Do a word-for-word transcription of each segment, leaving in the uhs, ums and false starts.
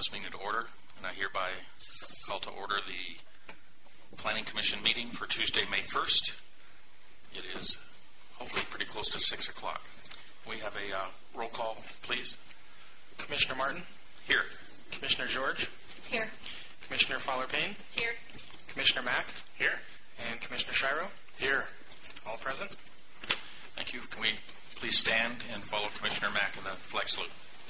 this meeting to order, and I hereby call to order the Planning Commission meeting for Tuesday, May first. It is hopefully pretty close to six o'clock. We have a uh, roll call, please. Commissioner Martin? Here. Commissioner George? Here. Commissioner Fowler-Payne? Here. Commissioner Mack? Here. And Commissioner Shiro? Here. All present? Thank you. Can we please stand and follow Commissioner Mack in the flag salute?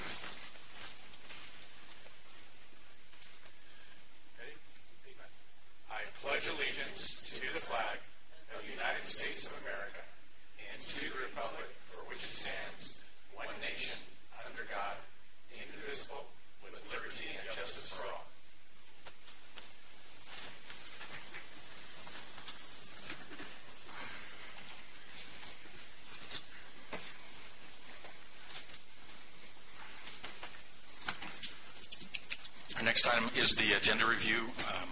I pledge allegiance to the flag of the United States of America and to the republic for which it stands, one nation, under God, indivisible, with liberty and justice for all. Our next item is the agenda review. Um,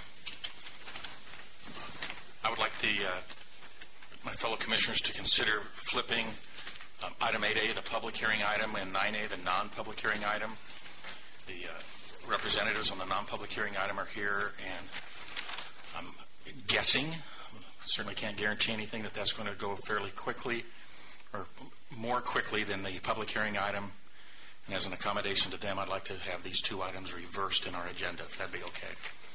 I would like the uh, my fellow commissioners to consider flipping um, item eight A, the public hearing item, and nine A, the non-public hearing item. The uh, representatives on the non-public hearing item are here, and I'm guessing, certainly can't guarantee anything, that that's going to go fairly quickly, or more quickly than the public hearing item. And as an accommodation to them, I'd like to have these two items reversed in our agenda, if that'd be okay.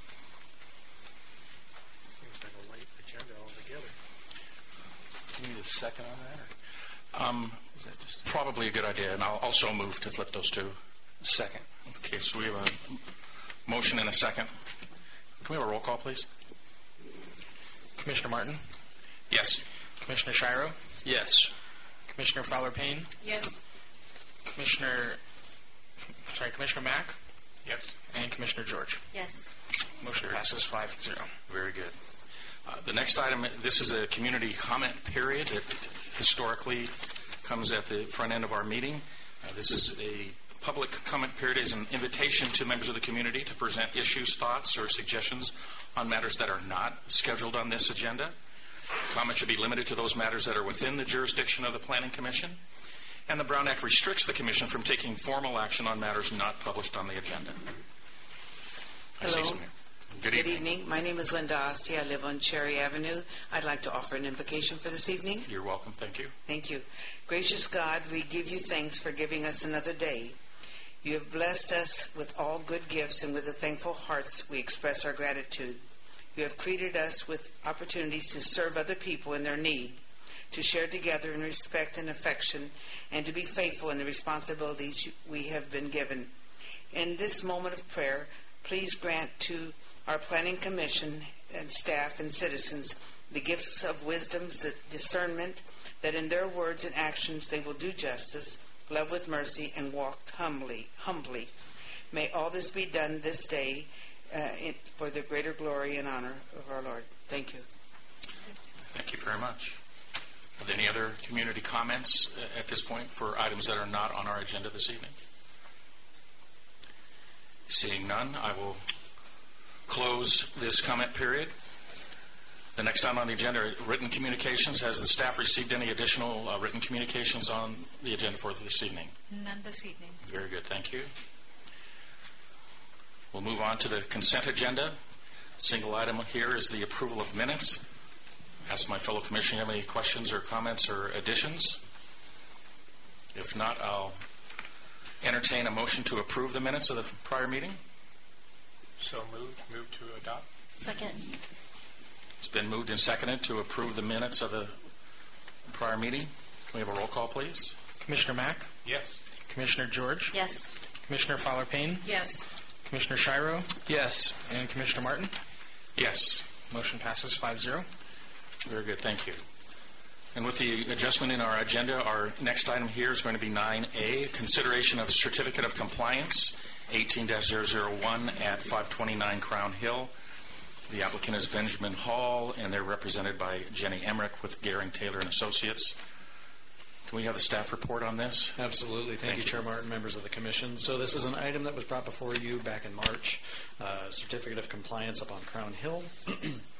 Seems like a late agenda altogether. Do you need a second on that? Or? Um, is that just probably a good idea, and I'll also move to flip those two. Second. Okay, so we have a motion and a second. Can we have a roll call, please? Commissioner Martin? Yes. Commissioner Shiro? Yes. Commissioner Fowler-Payne? Yes. Commissioner, sorry, Commissioner Mack? Yes. And Commissioner George? Yes. Motion passes five zero. Very good. Uh, the next item, this is a community comment period that historically comes at the front end of our meeting. Uh, this is a public comment period, is an invitation to members of the community to present issues, thoughts, or suggestions on matters that are not scheduled on this agenda. Comments should be limited to those matters that are within the jurisdiction of the Planning Commission. And the Brown Act restricts the Commission from taking formal action on matters not published on the agenda. I see Hello. some here. Good, Good evening. evening. My name is Linda Asti. I live on Cherry Avenue. I'd like to offer an invocation for this evening. You're welcome. Thank you. Thank you. Gracious God, we give you thanks for giving us another day. You have blessed us with all good gifts, and with a thankful hearts we express our gratitude. You have created us with opportunities to serve other people in their need, to share together in respect and affection, and to be faithful in the responsibilities we have been given. In this moment of prayer, please grant to our Planning Commission and staff and citizens the gifts of wisdom, discernment, that in their words and actions they will do justice, love with mercy, and walk humbly. humbly. May all this be done this day uh, in, for the greater glory and honor of our Lord. Thank you. Thank you very much. Are there any other community comments at this point for items that are not on our agenda this evening? Seeing none, I will close this comment period. The next item on the agenda are written communications. Has the staff received any additional uh, written communications on the agenda for this evening? None this evening. Very good. Thank you. We'll move on to the consent agenda. Single item here is the approval of minutes. Ask my fellow commissioners, have any questions or comments or additions? If not, I'll entertain a motion to approve the minutes of the prior meeting. So moved. Move to adopt. Second. It's been moved and seconded to approve the minutes of the prior meeting. Can we have a roll call, please? Commissioner Mack? Yes. Commissioner George? Yes. Commissioner Fowler-Payne? Yes. Commissioner Shiro? Yes. And Commissioner Martin? Yes. Motion passes five zero. Very good. Thank you. And with the adjustment in our agenda, our next item here is going to be nine A, consideration of certificate of compliance, eighteen dash zero zero one at five twenty-nine Crown Hill. The applicant is Benjamin Hall, and they're represented by Jenny Emmerich with Gehring Taylor and Associates. Can we have the staff report on this? Absolutely. Thank, Thank you, you, Chair Martin, members of the Commission. So this is an item that was brought before you back in March, uh, certificate of compliance up on Crown Hill.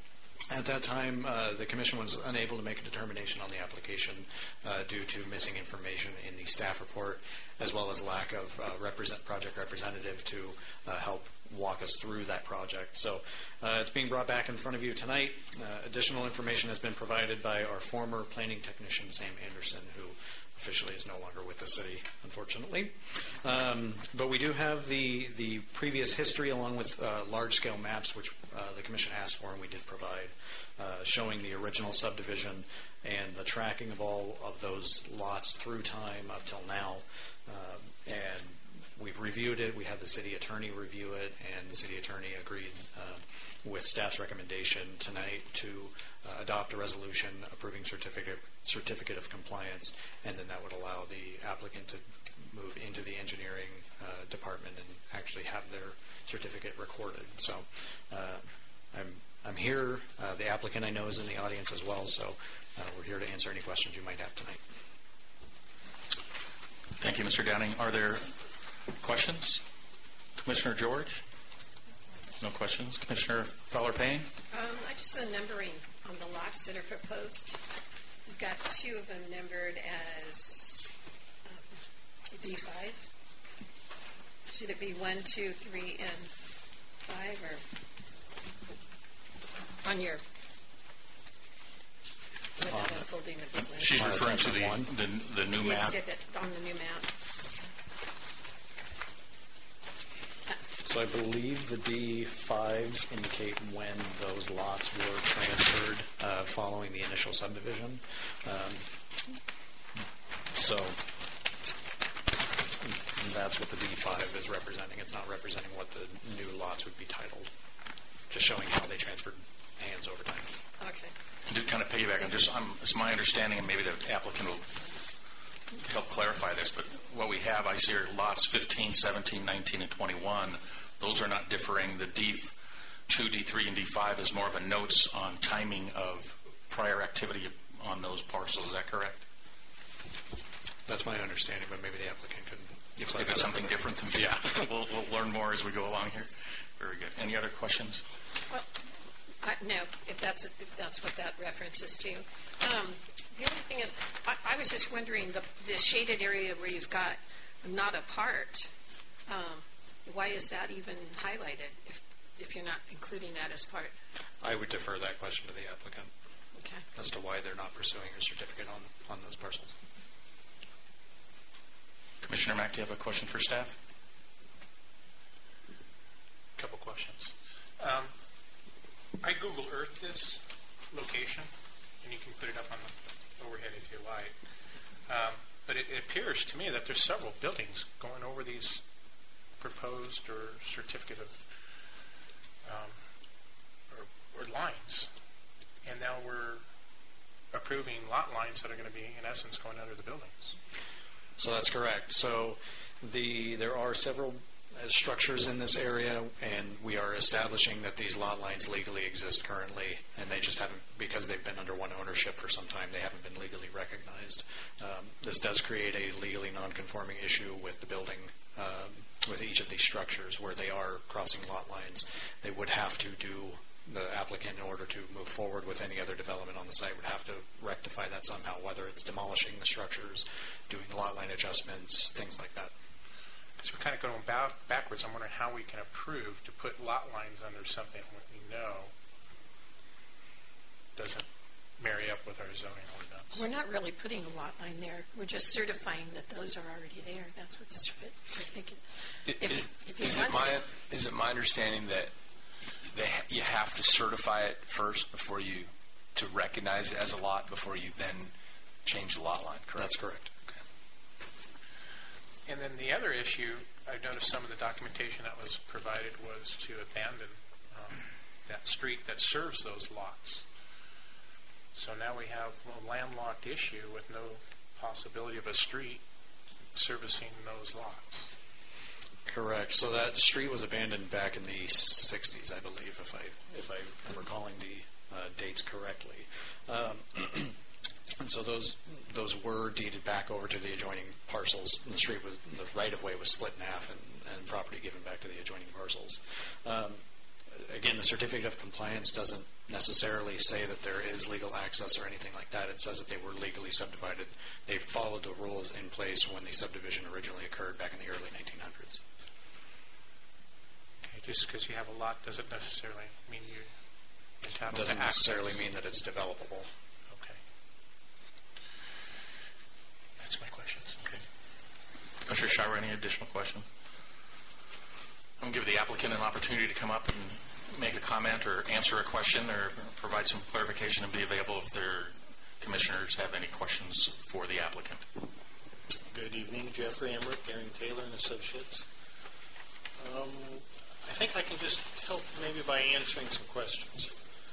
At that time, uh, the Commission was unable to make a determination on the application uh, due to missing information in the staff report, as well as lack of uh, represent project representative to uh, help walk us through that project. So uh, it's being brought back in front of you tonight. Uh, additional information has been provided by our former planning technician, Sam Anderson, who officially is no longer with the city, unfortunately. Um, but we do have the, the previous history along with uh, large-scale maps, which uh, the Commission asked for and we did provide, uh, showing the original subdivision and the tracking of all of those lots through time up till now. Um, and we've reviewed it. We had the city attorney review it, and the city attorney agreed uh, with staff's recommendation tonight to uh, adopt a resolution approving certificate certificate of compliance, and then that would allow the applicant to move into the engineering uh, department and actually have their certificate recorded. So uh, I'm I'm here. Uh, the applicant I know is in the audience as well, so uh, we're here to answer any questions you might have tonight. Thank you, Mister Downing. Are there questions? Commissioner George? No questions. Commissioner Fowler-Payne? Um, I just saw the numbering on the lots that are proposed. You've got two of them numbered as um, D five. Should it be one, two, three, and five, or on your without unfolding the big one? She's Uh, referring to the, one. the, the new The map. exhibit on the new map. So I believe the D fives indicate when those lots were transferred uh, following the initial subdivision. Um, so that's what the D five is representing. It's not representing what the new lots would be titled, just showing how they transferred hands over time. Okay. To kind of piggyback on just, um, it's my understanding, and maybe the applicant will help clarify this, but what we have, I see are lots fifteen, seventeen, nineteen, and twenty-one. Those are not differing. The D two, D three, and D five is more of a notes on timing of prior activity on those parcels. Is that correct? That's my understanding, but maybe the applicant could. If, if it's something different, then yeah, we'll, we'll learn more as we go along here. Very good. Any other questions? Well, I, no, if that's if that's what that references to. Um, the other thing is, I, I was just wondering the the shaded area where you've got not a part. Um, why is that even highlighted if if you're not including that as part? I would defer that question to the applicant Okay. as to why they're not pursuing a certificate on on those parcels. Commissioner Mack, do you have a question for staff? A couple questions. Um, I Google Earth this location, and you can put it up on the overhead if you like. Um, but it, it appears to me that there's several buildings going over these proposed or certificate of um, or, or lines, and now we're approving lot lines that are going to be, in essence, going under the buildings. So that's correct. So the there are several uh, structures in this area, and we are establishing that these lot lines legally exist currently, and they just haven't, because they've been under one ownership for some time, they haven't been legally recognized. Um, this does create a legally non-conforming issue with the building, um, with each of these structures where they are crossing lot lines. They would have to do, the applicant, in order to move forward with any other development on the site, would have to rectify that somehow, whether it's demolishing the structures, doing lot line adjustments, things like that. So we're kind of going ba- backwards. I'm wondering how we can approve to put lot lines under something that we know doesn't marry up with our zoning ordinance. We're not really putting a lot line there. We're just certifying that those are already there. That's what this certificate. Is, If, if he is, it wants my, it. is it my understanding that they ha- you have to certify it first before you, to recognize it as a lot, before you then change the lot line, correct? That's correct. Okay. And then the other issue, I've noticed some of the documentation that was provided was to abandon um, that street that serves those lots. So now we have a landlocked issue with no possibility of a street servicing those lots. Correct. So that street was abandoned back in the sixties, I believe, if I if I am recalling the uh, dates correctly. Um, and so those those were deeded back over to the adjoining parcels. And the street was, the right of way was split in half, and, and property given back to the adjoining parcels. Um, again, the certificate of compliance doesn't necessarily say that there is legal access or anything like that. It says that they were legally subdivided. They followed the rules in place when the subdivision originally occurred back in the early nineteen hundreds. Okay, just because you have a lot doesn't necessarily mean you're entitled Doesn't to access. necessarily mean that it's developable. Okay. That's my questions. Okay. Commissioner Shira, any additional question? I'm going to give the applicant an opportunity to come up and make a comment or answer a question or provide some clarification and be available if their commissioners have any questions for the applicant. Good evening, Jeffrey Emmerich, Gehring Taylor and Associates. Um, I think I can just help maybe by answering some questions.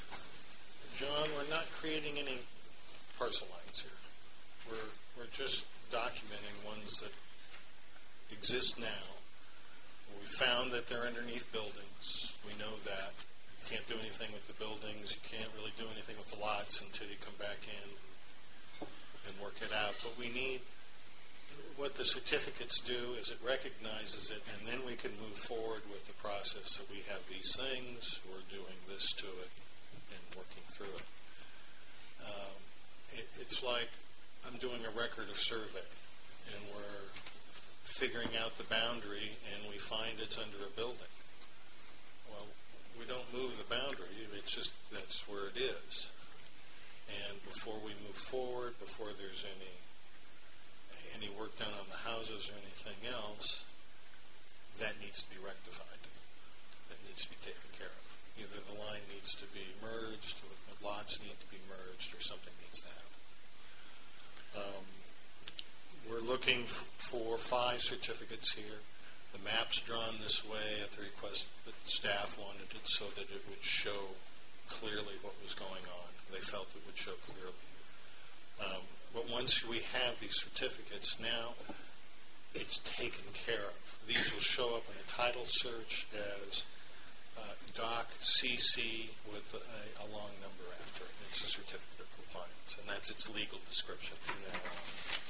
John, we're not creating any parcel lines here. We're, we're just documenting ones that exist now. We found that they're underneath buildings. We know that. You can't do anything with the buildings. You can't really do anything with the lots until you come back in and work it out. But we need, what the certificates do is it recognizes it, and then we can move forward with the process that we have these things, we're doing this to it, and working through it. Um, it it's like I'm doing a record of survey, and we're figuring out the boundary, and we find it's under a building. Well, we don't move the boundary. It's just that's where it is. And before we move forward, before there's any any work done on the houses or anything else, that needs to be rectified. That needs to be taken care of. Either the line needs to be merged, the lots need to be merged, or something needs to happen. Um, We're looking f- for five certificates here. The map's drawn this way at the request that staff wanted it so that it would show clearly what was going on. They felt it would show clearly. Um, but once we have these certificates now, it's taken care of. These will show up in a title search as uh, Doc C C with a, a long number after it. It's a certificate of compliance, and that's its legal description from now on.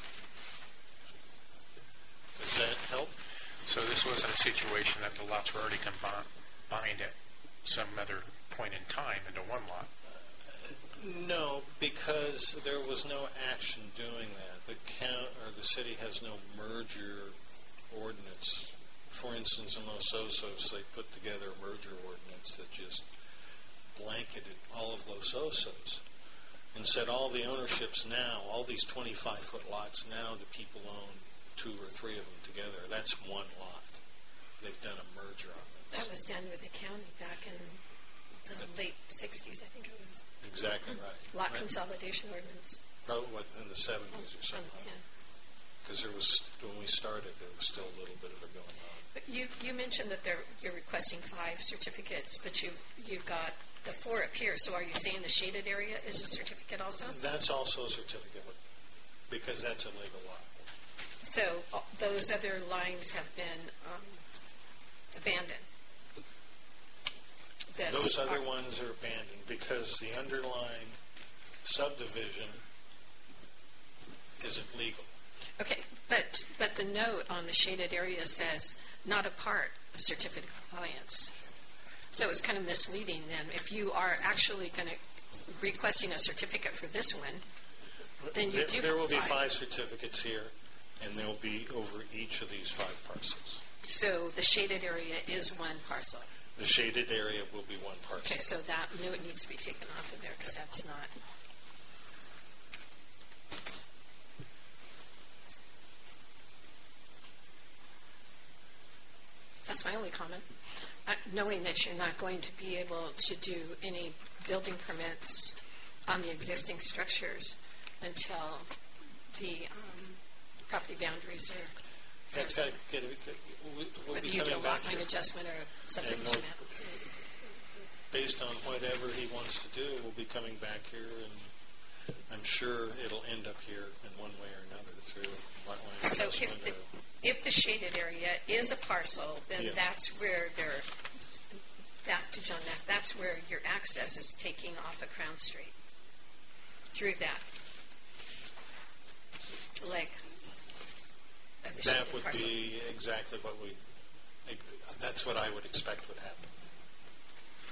Does that help? So this wasn't a situation that the lots were already combined at some other point in time into one lot? No, because there was no action doing that. The count or the city has no merger ordinance. For instance, in Los Osos, they put together a merger ordinance that just blanketed all of Los Osos and said all the ownerships now, all these twenty-five foot lots now, the people own two or three of them together. That's one lot. They've done a merger on this. That was done with the county back in the late sixties, I think it was. Exactly right. Lot right. consolidation ordinance. Probably what, in the seventies or something. Um, yeah. Because there was, when we started, there was still a little bit of it going on. But you, you mentioned that there, you're requesting five certificates, but you've, you've got the four up here. So are you saying the shaded area is a certificate also? That's also a certificate because that's a legal lot. So uh, those other lines have been um, abandoned? Those other are, ones are abandoned because the underlying subdivision isn't legal. Okay, but but the note on the shaded area says not a part of certificate of compliance. So it's kind of misleading then. If you are actually going to requesting a certificate for this one, then you there, do There will five. be five certificates here, and they'll be over each of these five parcels. So the shaded area is one parcel. The shaded area will be one parcel. Okay, so that note needs to be taken off of there because that's not. That's my only comment. Uh, knowing that you're not going to be able to do any building permits on the existing structures until the um, property boundaries are. Yeah, it's got to get. We'll Whether be you do coming a lot back line here. adjustment or subdivision map. Based on whatever he wants to do, we'll be coming back here, and I'm sure it'll end up here in one way or another through lot line So adjustment. if the, if the shaded area is a parcel, then Yeah. that's where they're, back to John Mack, that's where your access is taking off of Crown Street. Through that leg of the that shaded would parcel. be exactly what we. That's what I would expect would happen.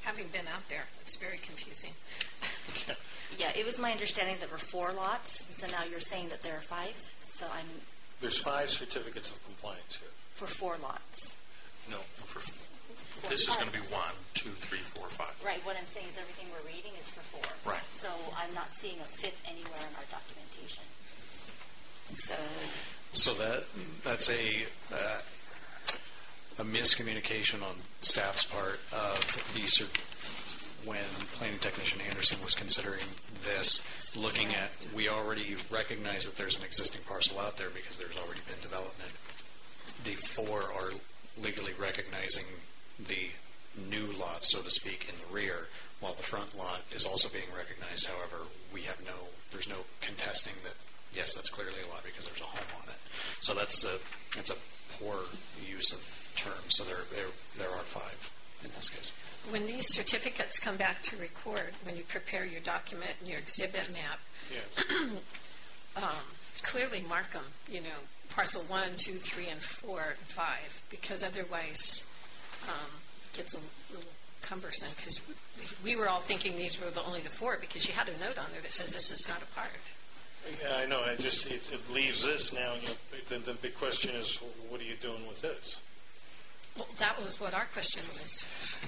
having been out there, it's very confusing. Yeah, it was my understanding that there were four lots, so now you're saying that there are five, so I'm There's five certificates of compliance here. for four lots. No, For, this is going to be one, two, three, four, five. Right, what I'm saying is everything we're reading is for four. Right. So I'm not seeing a fifth anywhere in our documentation. So, So that that's a uh, a miscommunication on staff's part of these are when planning technician Anderson was considering this, looking at, we already recognize that there's an existing parcel out there because there's already been development. The four are legally recognizing the new lot, so to speak, in the rear, while the front lot is also being recognized. However, we have no, there's no contesting that, yes, that's clearly a lot because there's a home on it. So that's a, that's a poor use of terms. So there, there, there are five in this case. When these certificates come back to record, when you prepare your document and your exhibit map, yes. um, clearly mark them, you know, parcel one, two, three, and four, and five, because otherwise um, it gets a little cumbersome, because we were all thinking these were the, only the four, because you had a note on there that says this is not a part. Yeah, I know. I just it, it leaves this now. You know, the, the big question is, what are you doing with this? Well, that was what our question was.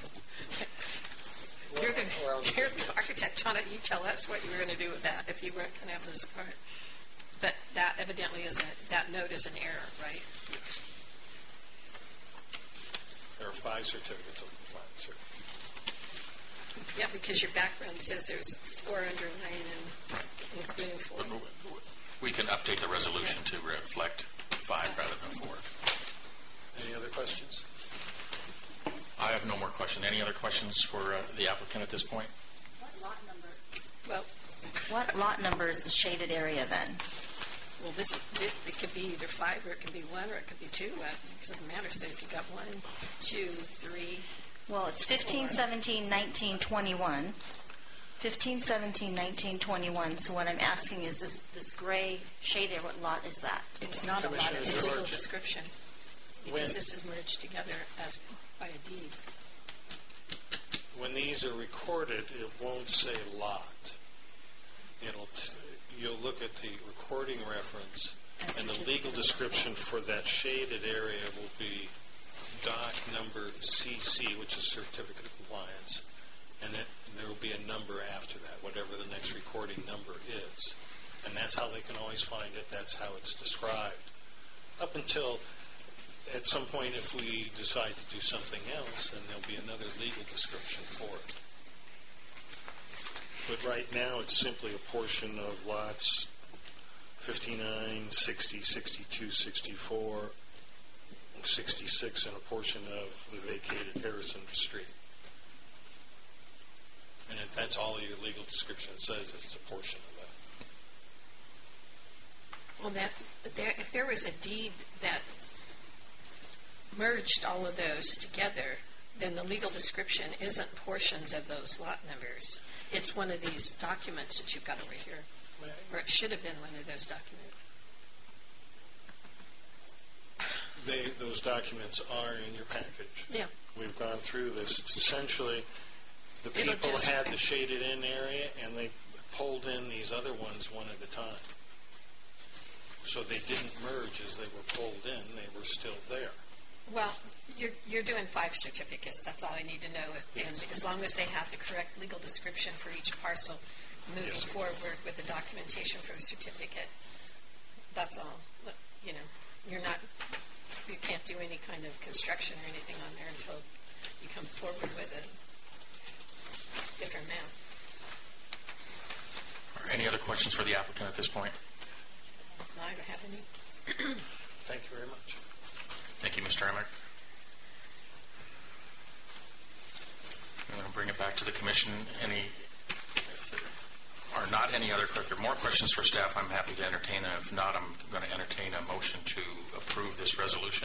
You're the, well, you're the architect, John. You tell us what you were going to do with that if you weren't going to have this part. But that evidently is a, that note is an error, right? Yes. There are five certificates of compliance here. Yeah, because your background says there's four underlying and Right. including four. But we can update the resolution to reflect five rather than four. Any other questions? I have no more questions. Any other questions for uh, the applicant at this point? what lot number? Well, What lot number is the shaded area then? well, this it, it could be either five or it could be one or it could be two. Uh, it doesn't matter. So if you got one, two, three. Well, it's fifteen, seventeen, nineteen, twenty-one. fifteen, seventeen, nineteen, twenty-one. So what I'm asking is this, this gray shade area, what lot is that? It's not a lot. Commissioner It's a legal George. description because When- this is merged together as by a deed. When these are recorded, it won't say lot. It'll t- you'll look at the recording reference, and the legal description for that shaded area will be doc number C C, which is certificate of compliance, and then there will be a number after that, whatever the next recording number is. And that's how they can always find it. That's how it's described. Up until at some point, if we decide to do something else, then there'll be another legal description for it. But right now, it's simply a portion of lots fifty-nine, sixty, sixty-two, sixty-four, sixty-six, and a portion of the vacated Harrison Street. And if that's all your legal description says, it's a portion of that. Well, that there, if there was a deed that merged all of those together, then the legal description isn't portions of those lot numbers. It's one of these documents that you've got over here, or it should have been one of those documents. They, those documents are in your package. Yeah. We've gone through this. It's essentially, the It'll people just- had the shaded in area, and they pulled in these other ones one at a time. So they didn't merge as they were pulled in. They were still there. Well, you're, you're doing five certificates. That's all I need to know. If- And as long as they have the correct legal description for each parcel moving Yes, ma'am. forward with the documentation for the certificate, that's all. Look, you know, you're not, you can't do any kind of construction or anything on there until you come forward with a different map. Are any other questions for the applicant at this point? I don't have any. Thank you very much. Thank you, Mister Emmerich. I'm going to bring it back to the commission. Any, if there are not any other, if there are more questions for staff, I'm happy to entertain them. If not, I'm going to entertain a motion to approve this resolution.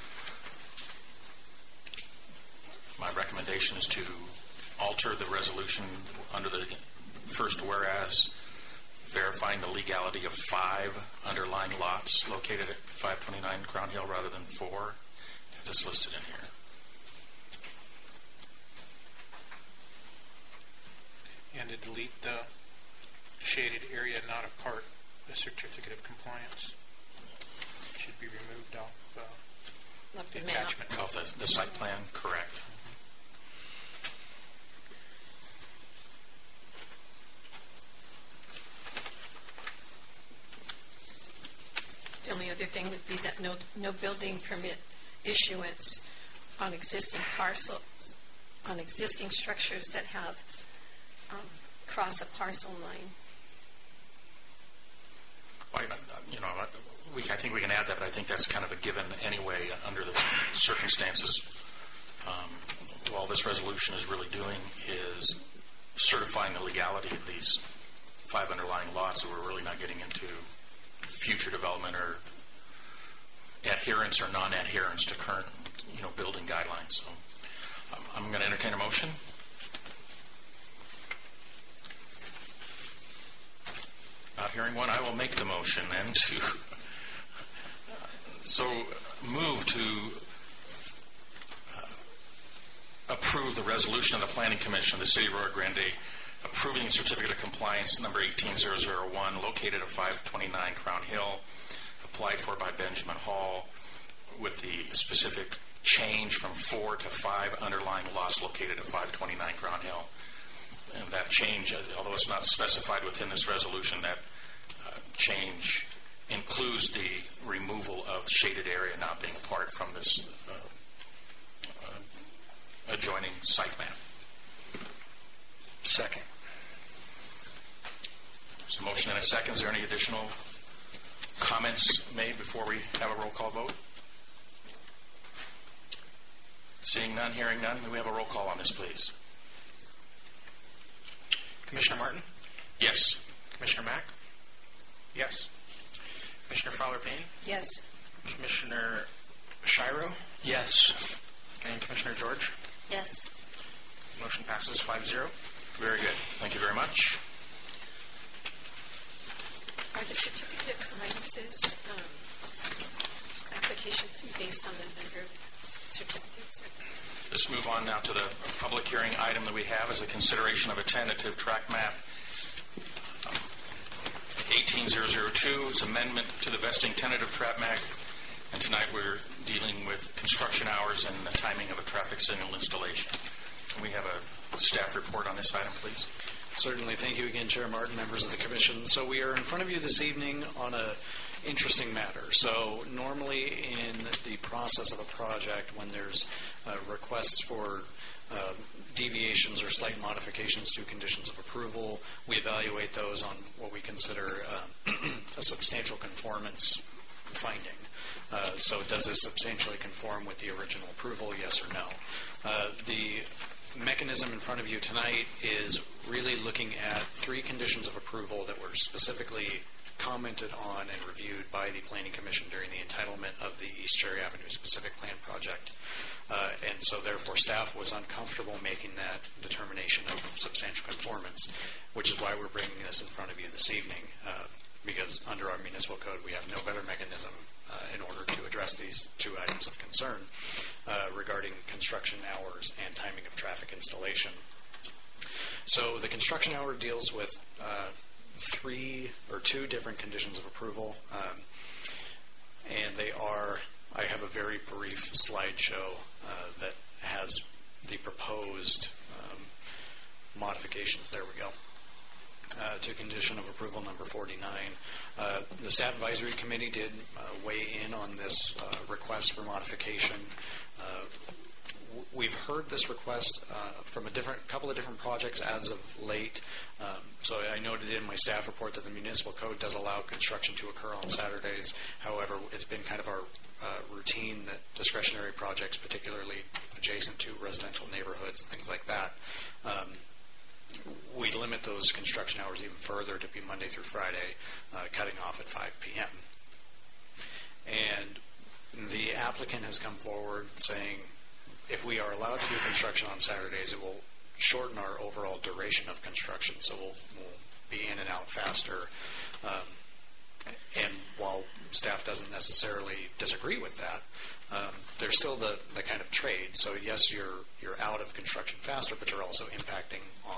My recommendation is to alter the resolution under the first whereas, verifying the legality of five underlying lots located at five twenty-nine Crown Hill rather than four, as it's listed in here. and to delete the shaded area not a part of the certificate of compliance. It should be removed off uh, Left the the map. attachment. Of the, the site plan, correct. The only other thing would be that no, no building permit issuance on existing parcels, on existing structures that have um, cross a parcel line. Well, I- you know, I- we, I think we can add that, but I think that's kind of a given anyway under the circumstances. Um, all this resolution is really doing is certifying the legality of these five underlying lots, so we're really not getting into future development or adherence or non-adherence to current, you know, building guidelines. So um, I'm going to entertain a motion. Not hearing one, I will make the motion then to uh, so move to uh, approve the resolution of the Planning Commission of the City of Rio Grande approving the certificate of compliance number eighteen thousand one located at five twenty-nine Crown Hill, applied for by Benjamin Hall, with the specific change from four to five underlying lots located at five twenty-nine Crown Hill. And that change, although it's not specified within this resolution, that uh, change includes the removal of shaded area not being apart from this uh, uh, adjoining site plan. Second. So motion and a second. Is there any additional comments made before we have a roll call vote? Seeing none, hearing none, may we have a roll call on this, please? Commissioner Martin? Yes. Commissioner Mack? Yes. Commissioner Fowler-Payne? Yes. Commissioner Shiro? Yes. And Commissioner George? Yes. Motion passes five zero. Very good. Thank you very much. Are the certificate of compliances um, application fee based on the number of certificates? Or? Let's move on now to the public hearing item that we have as a consideration of a tentative track map. eighteen thousand two is amendment to the vesting tentative track map, and tonight we're dealing with construction hours and the timing of a traffic signal installation. Can we have a staff report on this item, please? Certainly. Thank you again, Chair Martin, members of the Commission. So we are in front of you this evening on a interesting matter. So normally in the process of a project, when there's uh, requests for uh, deviations or slight modifications to conditions of approval, we evaluate those on what we consider uh, a substantial conformance finding. Uh, so does this substantially conform with the original approval, yes or no? Uh, the mechanism in front of you tonight is really looking at three conditions of approval that were specifically commented on and reviewed by the Planning Commission during the entitlement of the East Cherry Avenue Specific Plan Project. Uh, and so therefore staff was uncomfortable making that determination of substantial conformance, which is why we're bringing this in front of you this evening, uh, because under our municipal code we have no better mechanism uh, in order to address these two items of concern uh, regarding construction hours and timing of traffic installation. So the construction hour deals with uh, three or two different conditions of approval, um, and they are, I have a very brief slideshow uh, that has the proposed um, modifications. There we go. Uh, to condition of approval number forty-nine. Uh, the Staff Advisory Committee did uh, weigh in on this uh, request for modification. Uh, w- we've heard this request uh, from a different couple of different projects as of late. Um, so I noted in my staff report that the municipal code does allow construction to occur on Saturdays. However, it's been kind of our uh, routine that discretionary projects, particularly adjacent to residential neighborhoods and things like that, um, we limit those construction hours even further to be Monday through Friday, uh, cutting off at five p.m. And the applicant has come forward saying if we are allowed to do construction on Saturdays, it will shorten our overall duration of construction, so we'll, we'll be in and out faster. Um, and while staff doesn't necessarily disagree with that, um, there's still the, the kind of trade. So yes, you're you're out of construction faster, but you're also impacting on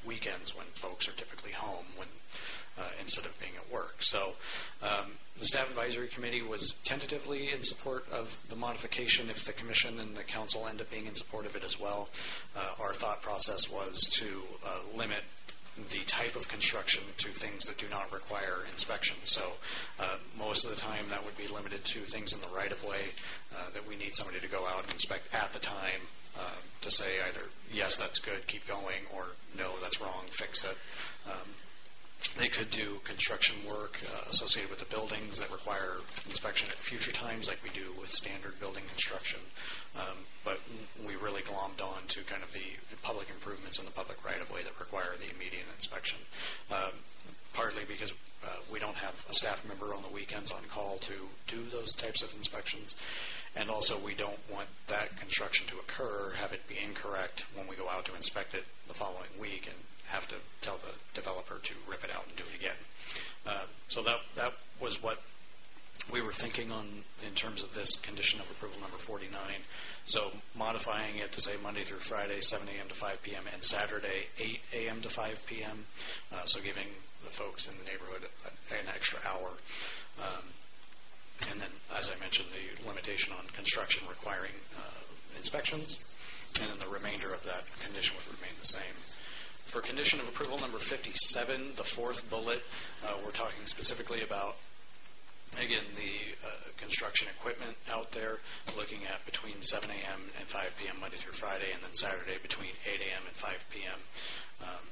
weekends when folks are typically home when uh, instead of being at work. So um, the Staff Advisory Committee was tentatively in support of the modification. If the Commission and the Council end up being in support of it as well, uh, our thought process was to uh, limit the type of construction to things that do not require inspection. So uh, most of the time that would be limited to things in the right-of-way uh, that we need somebody to go out and inspect at the time uh, to say either, yes, that's good, keep going, or no, that's wrong, fix it. Um, They could do construction work uh, associated with the buildings that require inspection at future times, like we do with standard building construction. Um, but we really glommed on to kind of the public improvements in the public right-of-way that require the immediate inspection, um, partly because uh, we don't have a staff member on the weekends on call to do those types of inspections. And also we don't want that construction to occur, have it be incorrect when we go out to inspect it the following week and have to tell the developer to rip it out and do it again. Uh, so that that was what we were thinking on in terms of this condition of approval number forty-nine. So modifying it to say Monday through Friday, seven a.m. to five p.m. and Saturday, eight a.m. to five p.m. Uh, so giving the folks in the neighborhood an extra hour. Um, and then, as I mentioned, the limitation on construction requiring uh, inspections. And then the remainder of that condition would remain the same. For condition of approval number fifty-seven, the fourth bullet, uh, we're talking specifically about, again, the uh, construction equipment out there, looking at between seven a.m. and five p.m. Monday through Friday, and then Saturday between eight a.m. and five p.m. Um,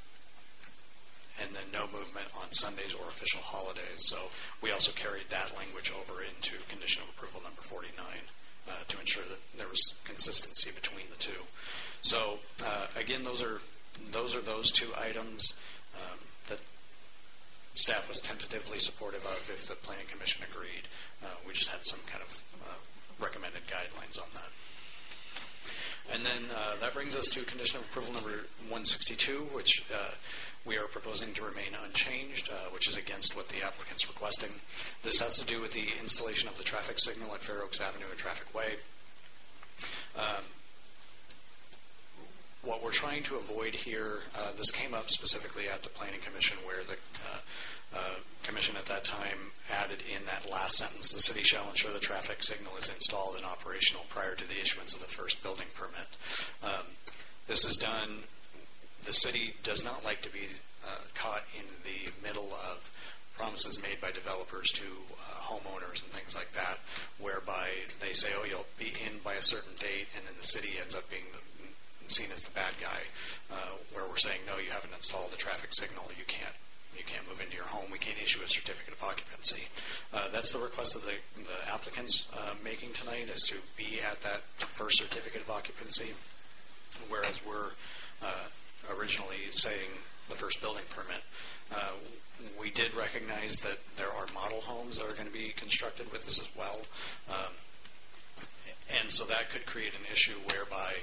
and then no movement on Sundays or official holidays. So we also carried that language over into condition of approval number forty-nine uh, to ensure that there was consistency between the two. So uh, again, those are Those are those two items um, that staff was tentatively supportive of if the Planning Commission agreed. Uh, we just had some kind of uh, recommended guidelines on that. And then uh, that brings us to condition of approval number one sixty-two, which uh, we are proposing to remain unchanged, uh, which is against what the applicant's requesting. This has to do with the installation of the traffic signal at Fair Oaks Avenue and Traffic Way. Um, What we're trying to avoid here, uh, this came up specifically at the Planning Commission where the uh, uh, Commission at that time added in that last sentence, the city shall ensure the traffic signal is installed and operational prior to the issuance of the first building permit. Um, this is done, the city does not like to be uh, caught in the middle of promises made by developers to uh, homeowners and things like that, whereby they say, oh, you'll be in by a certain date, and then the city ends up being the seen as the bad guy, uh, where we're saying, no, you haven't installed the traffic signal, you can't you can't move into your home, we can't issue a certificate of occupancy. Uh, that's the request that the, the applicant's uh, making tonight, is to be at that first certificate of occupancy, whereas we're uh, originally saying the first building permit. Uh, we did recognize that there are model homes that are going to be constructed with this as well, um, and so that could create an issue whereby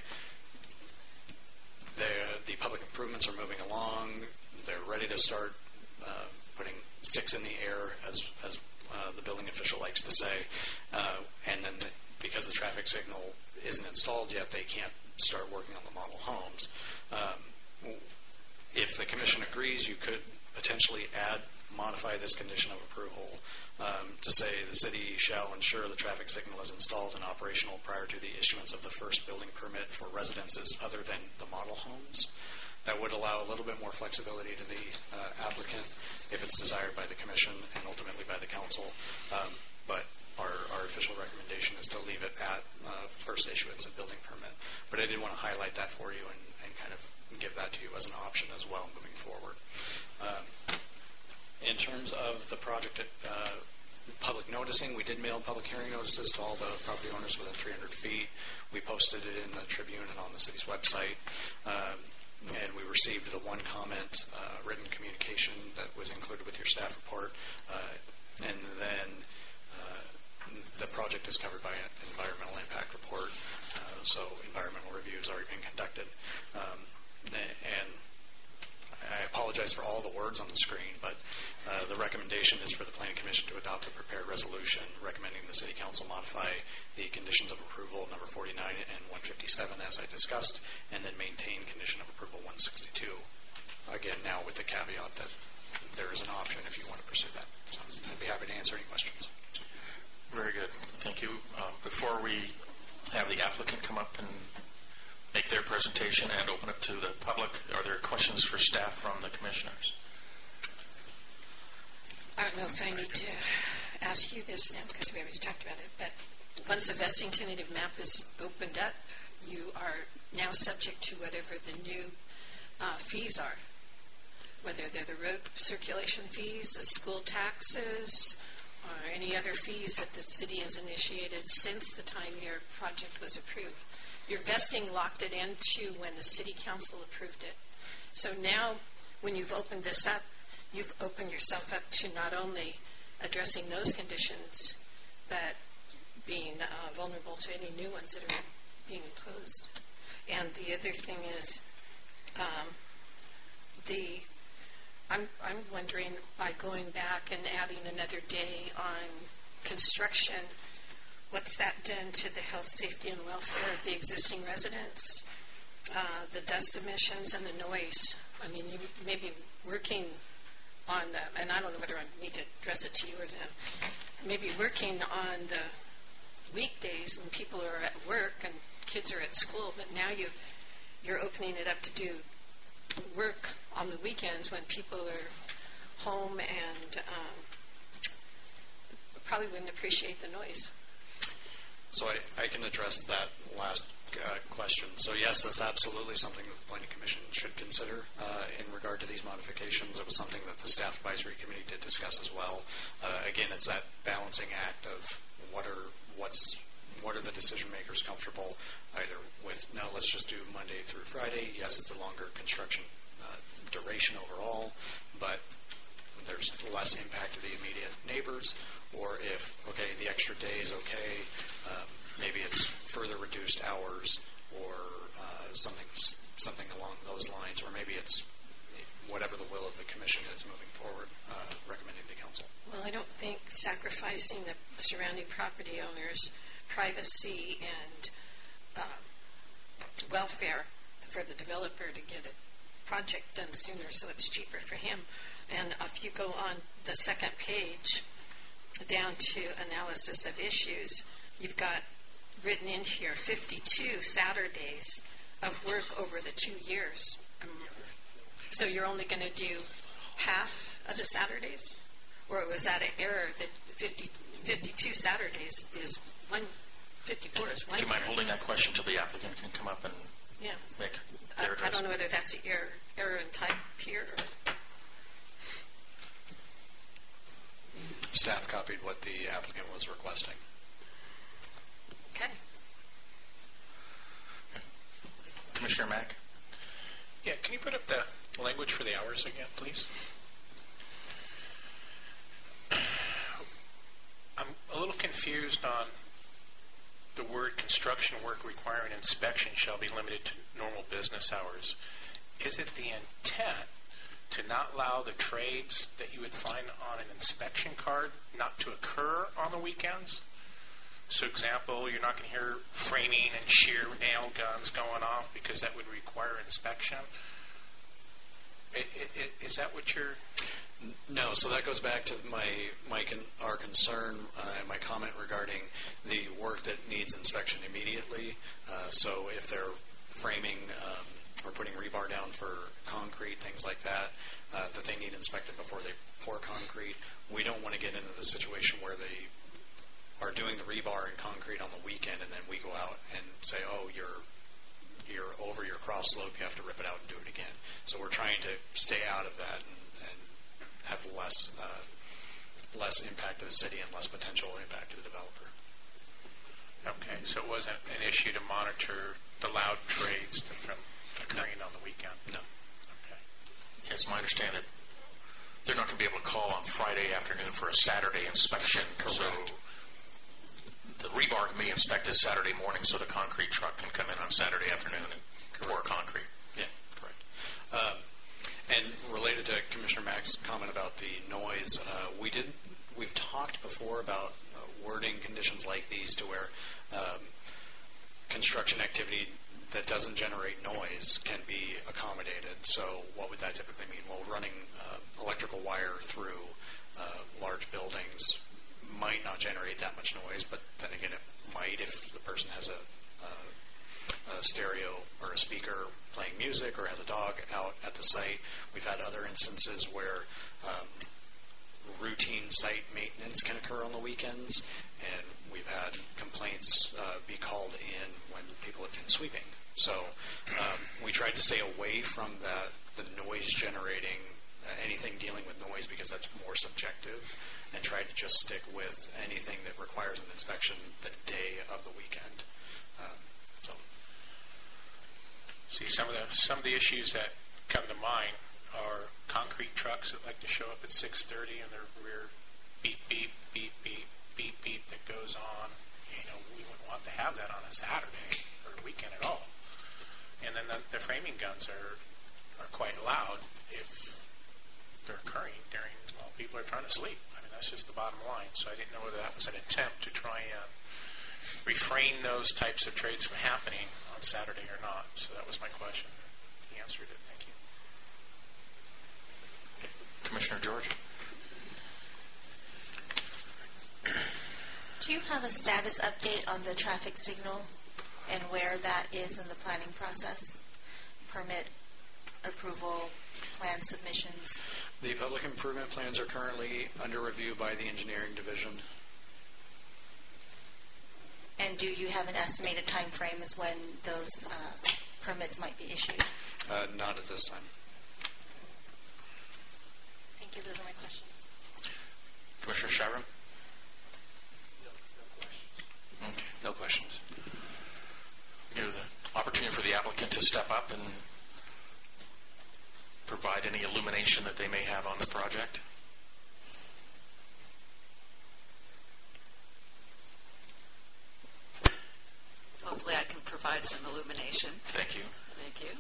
The, the public improvements are moving along. They're ready to start uh, putting sticks in the air, as, as uh, the building official likes to say. Uh, and then the, because the traffic signal isn't installed yet, they can't start working on the model homes. Um, if the commission agrees, you could potentially add, modify this condition of approval um, to say the city shall ensure the traffic signal is installed and operational prior to the issuance of the first building permit for residences other than the model homes. That would allow a little bit more flexibility to the uh, applicant if it's desired by the commission and ultimately by the council. Um, but our, our official recommendation is to leave it at uh, first issuance of building permit. But I did want to highlight that for you and, and kind of give that to you as an option as well moving forward. Um, In terms of the project uh, public noticing, we did mail public hearing notices to all the property owners within three hundred feet. We posted it in the Tribune and on the city's website. Um, and we received the one comment uh, written communication that was included with your staff report. Uh, and then uh, the project is covered by an environmental impact report. Uh, so environmental reviews already been conducted. Um, and I apologize for all the words on the screen, but uh, the recommendation is for the Planning Commission to adopt a prepared resolution recommending the City Council modify the conditions of approval number forty-nine and one fifty-seven as I discussed, and then maintain condition of approval one sixty-two. again, now with the caveat that there is an option if you want to pursue that. So I'd be happy to answer any questions. Very good. Thank you. Um, before we have the applicant come up and make their presentation and open it to the public, are there questions for staff from the commissioners? I don't know if I need to ask you this now because we already talked about it, but once a vesting tentative map is opened up, you are now subject to whatever the new uh, fees are, whether they're the road circulation fees, the school taxes, or any other fees that the city has initiated since the time your project was approved. Your vesting locked it into when the city council approved it. So now, when you've opened this up, you've opened yourself up to not only addressing those conditions, but being uh, vulnerable to any new ones that are being imposed. And the other thing is, um, the I'm, I'm wondering, by going back and adding another day on construction, what's that done to the health, safety, and welfare of the existing residents, uh, the dust emissions, and the noise? I mean, you may be working on the, and I don't know whether I need to address it to you or them, maybe working on the weekdays when people are at work and kids are at school, but now you, you're opening it up to do work on the weekends when people are home and um, probably wouldn't appreciate the noise. So I, I can address that last uh, question. So yes, that's absolutely something that the Planning Commission should consider uh, in regard to these modifications. It was something that the Staff Advisory Committee did discuss as well. Uh, again, it's that balancing act of what are what's what are the decision makers comfortable either with, no, let's just do Monday through Friday. Yes, it's a longer construction uh, duration overall, but there's less impact to the immediate neighbors. Or if, okay, the extra day is okay, um, maybe it's further reduced hours or uh, something something along those lines, or maybe it's whatever the will of the commission is moving forward, uh, recommending to council. Well, I don't think sacrificing the surrounding property owners' privacy and uh, welfare for the developer to get a project done sooner so it's cheaper for him. And if you go on the second page down to analysis of issues, you've got written in here fifty-two Saturdays of work over the two years. Um, so you're only going to do half of the Saturdays? Or was that an error that fifty, fifty-two Saturdays is one, fifty-four is one? Do you mind holding that question till the applicant can come up and yeah. make I, their address? I don't know whether that's an error, error in type here or... Staff copied what the applicant was requesting. Okay. Commissioner Mack? Yeah, can you put up the language for the hours again, please? I'm a little confused on the word construction work requiring inspection shall be limited to normal business hours. Is it the intent to not allow the trades that you would find on an inspection card not to occur on the weekends? So, example, you're not going to hear framing and shear nail guns going off because that would require inspection. It, it, it, is that what you're... No, so that goes back to my, my con, our concern uh, and my comment regarding the work that needs inspection immediately. Uh, so if they're framing um, or putting rebar down for concrete, things like that, uh, that they need inspected before they pour concrete, we don't want to get into the situation where they are doing the rebar and concrete on the weekend and then we go out and say, oh, you're you're over your cross slope, you have to rip it out and do it again. So we're trying to stay out of that and, and have less uh, less impact to the city and less potential impact to the developer. Okay, so it wasn't an issue to monitor the loud trades from occurring no. on the weekend? No. Okay. Yeah, it's my understanding that they're not going to be able to call on Friday afternoon for a Saturday inspection. Correct. So the rebar can be inspected Saturday morning so the concrete truck can come in on Saturday afternoon and correct. pour concrete. Yeah, correct. Um, and related to Commissioner Mack's comment about the noise, uh, we did, we've talked before about uh, wording conditions like these to where um, construction activity that doesn't generate noise can be accommodated. So what would that typically mean? Well, running uh, electrical wire through uh, large buildings might not generate that much noise, but then again, it might if the person has a, a, a stereo or a speaker playing music or has a dog out at the site. We've had other instances where um, routine site maintenance can occur on the weekends, and we've had complaints uh, be called in when people have been sweeping. So um, we tried to stay away from that, the noise generating, uh, anything dealing with noise, because that's more subjective, and tried to just stick with anything that requires an inspection the day of the weekend. Um, so. See, some of the some of the issues that come to mind are concrete trucks that like to show up at six thirty and their rear beep, beep, beep, beep, beep, beep that goes on. You know, we wouldn't want to have that on a Saturday or a weekend at all. And then the, the framing guns are are quite loud if they're occurring during while people are trying to sleep. I mean, that's just the bottom line. So I didn't know whether that was an attempt to try and refrain those types of trades from happening on Saturday or not. So that was my question. He answered it. Thank you. Commissioner George? Do you have a status update on the traffic signal and where that is in the planning process? Permit approval, plan submissions? The public improvement plans are currently under review by the engineering division. And do you have an estimated time frame as when those uh, permits might be issued? Uh, not at this time. Thank you. Those are my questions. Commissioner Shiro? Okay, no questions. Give the opportunity for the applicant to step up and provide any illumination that they may have on the project. Hopefully I can provide some illumination. Thank you. Thank you.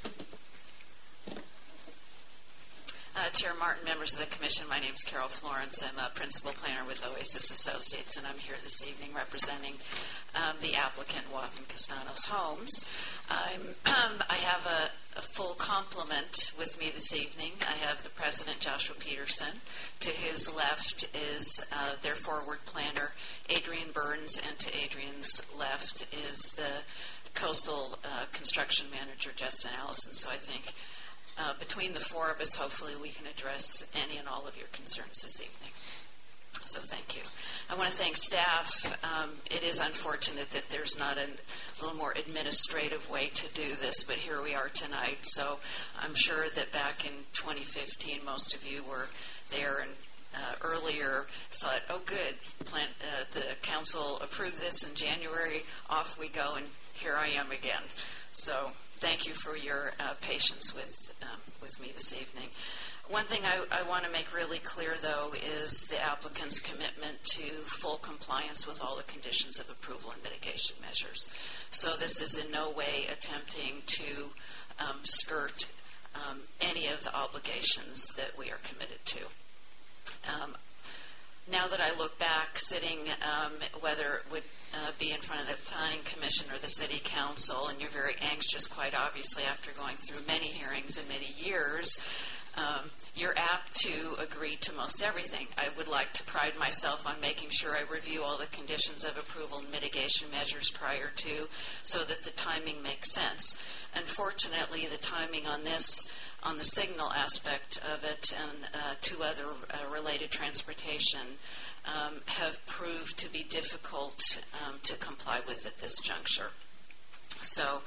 Uh, Chair Martin, members of the Commission, my name is Carol Florence. I'm a principal planner with Oasis Associates, and I'm here this evening representing um, the applicant, Wathen Castanos Homes. I'm, um, I have a, a full complement with me this evening. I have the President, Joshua Peterson. To his left is uh, their forward planner, Adrian Burns, and to Adrian's left is the coastal uh, construction manager, Justin Allison. So I think Uh, between the four of us, hopefully we can address any and all of your concerns this evening. So thank you. I want to thank staff. Um, it is unfortunate that there's not a little more administrative way to do this, but here we are tonight. So I'm sure that back in twenty fifteen, most of you were there and uh, earlier thought, oh good, plan, uh, the council approved this in January, off we go, and here I am again. So thank you for your uh, patience with um, with me this evening. One thing I, I want to make really clear, though, is the applicant's commitment to full compliance with all the conditions of approval and mitigation measures. So this is in no way attempting to um, skirt um, any of the obligations that we are committed to. Um, now that I look back, sitting, um, whether it would Uh, be in front of the Planning Commission or the City Council, and you're very anxious, quite obviously, after going through many hearings and many years, um, you're apt to agree to most everything. I would like to pride myself on making sure I review all the conditions of approval and mitigation measures prior to, so that the timing makes sense. Unfortunately, the timing on this, on the signal aspect of it, and uh, two other uh, related transportation, Um, have proved to be difficult um, to comply with at this juncture. So,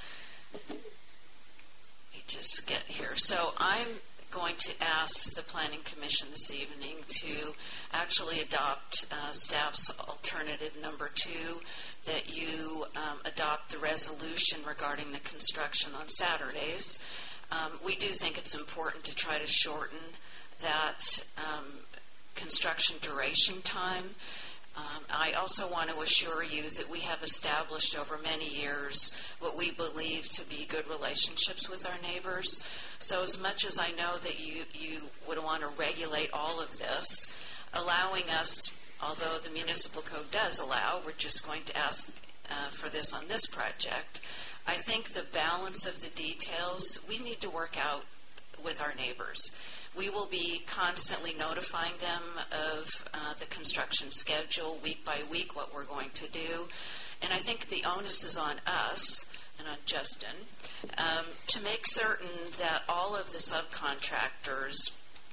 let me just get here. So I'm going to ask the Planning Commission this evening to actually adopt uh, staff's alternative number two, that you um, adopt the resolution regarding the construction on Saturdays. Um, we do think it's important to try to shorten that um, construction duration time. Um, I also want to assure you that we have established over many years what we believe to be good relationships with our neighbors. So as much as I know that you, you would want to regulate all of this, allowing us, although the municipal code does allow, we're just going to ask uh, for this on this project, I think the balance of the details we need to work out with our neighbors. We will be constantly notifying them of uh, the construction schedule week by week, what we're going to do. And I think the onus is on us and on Justin um, to make certain that all of the subcontractors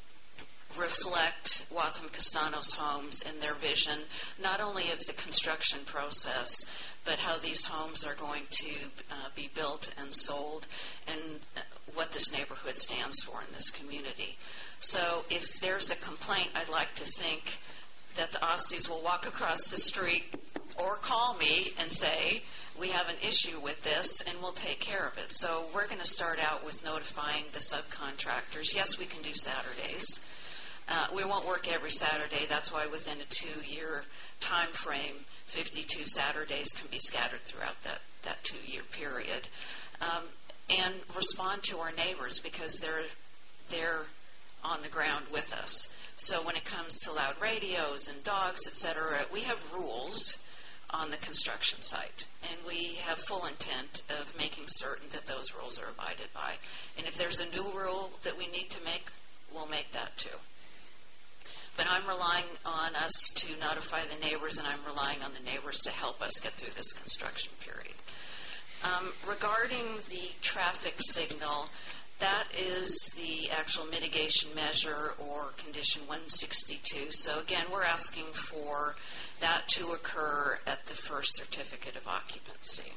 reflect Waltham Castanos Homes in their vision, not only of the construction process, but how these homes are going to uh, be built and sold, and what this neighborhood stands for in this community. So if there's a complaint, I'd like to think that the Osties will walk across the street or call me and say, we have an issue with this, and we'll take care of it. So we're going to start out with notifying the subcontractors. Yes, we can do Saturdays. Uh, we won't work every Saturday. That's why within a two-year time frame, fifty-two Saturdays can be scattered throughout that, that two-year period. Um, and respond to our neighbors because they're, they're on the ground with us. So when it comes to loud radios and dogs, et cetera, we have rules on the construction site, and we have full intent of making certain that those rules are abided by. And if there's a new rule that we need to make, we'll make that too. But I'm relying on us to notify the neighbors, and I'm relying on the neighbors to help us get through this construction period. Um, regarding the traffic signal, that is the actual mitigation measure or condition one sixty-two. So again, we're asking for that to occur at the first certificate of occupancy.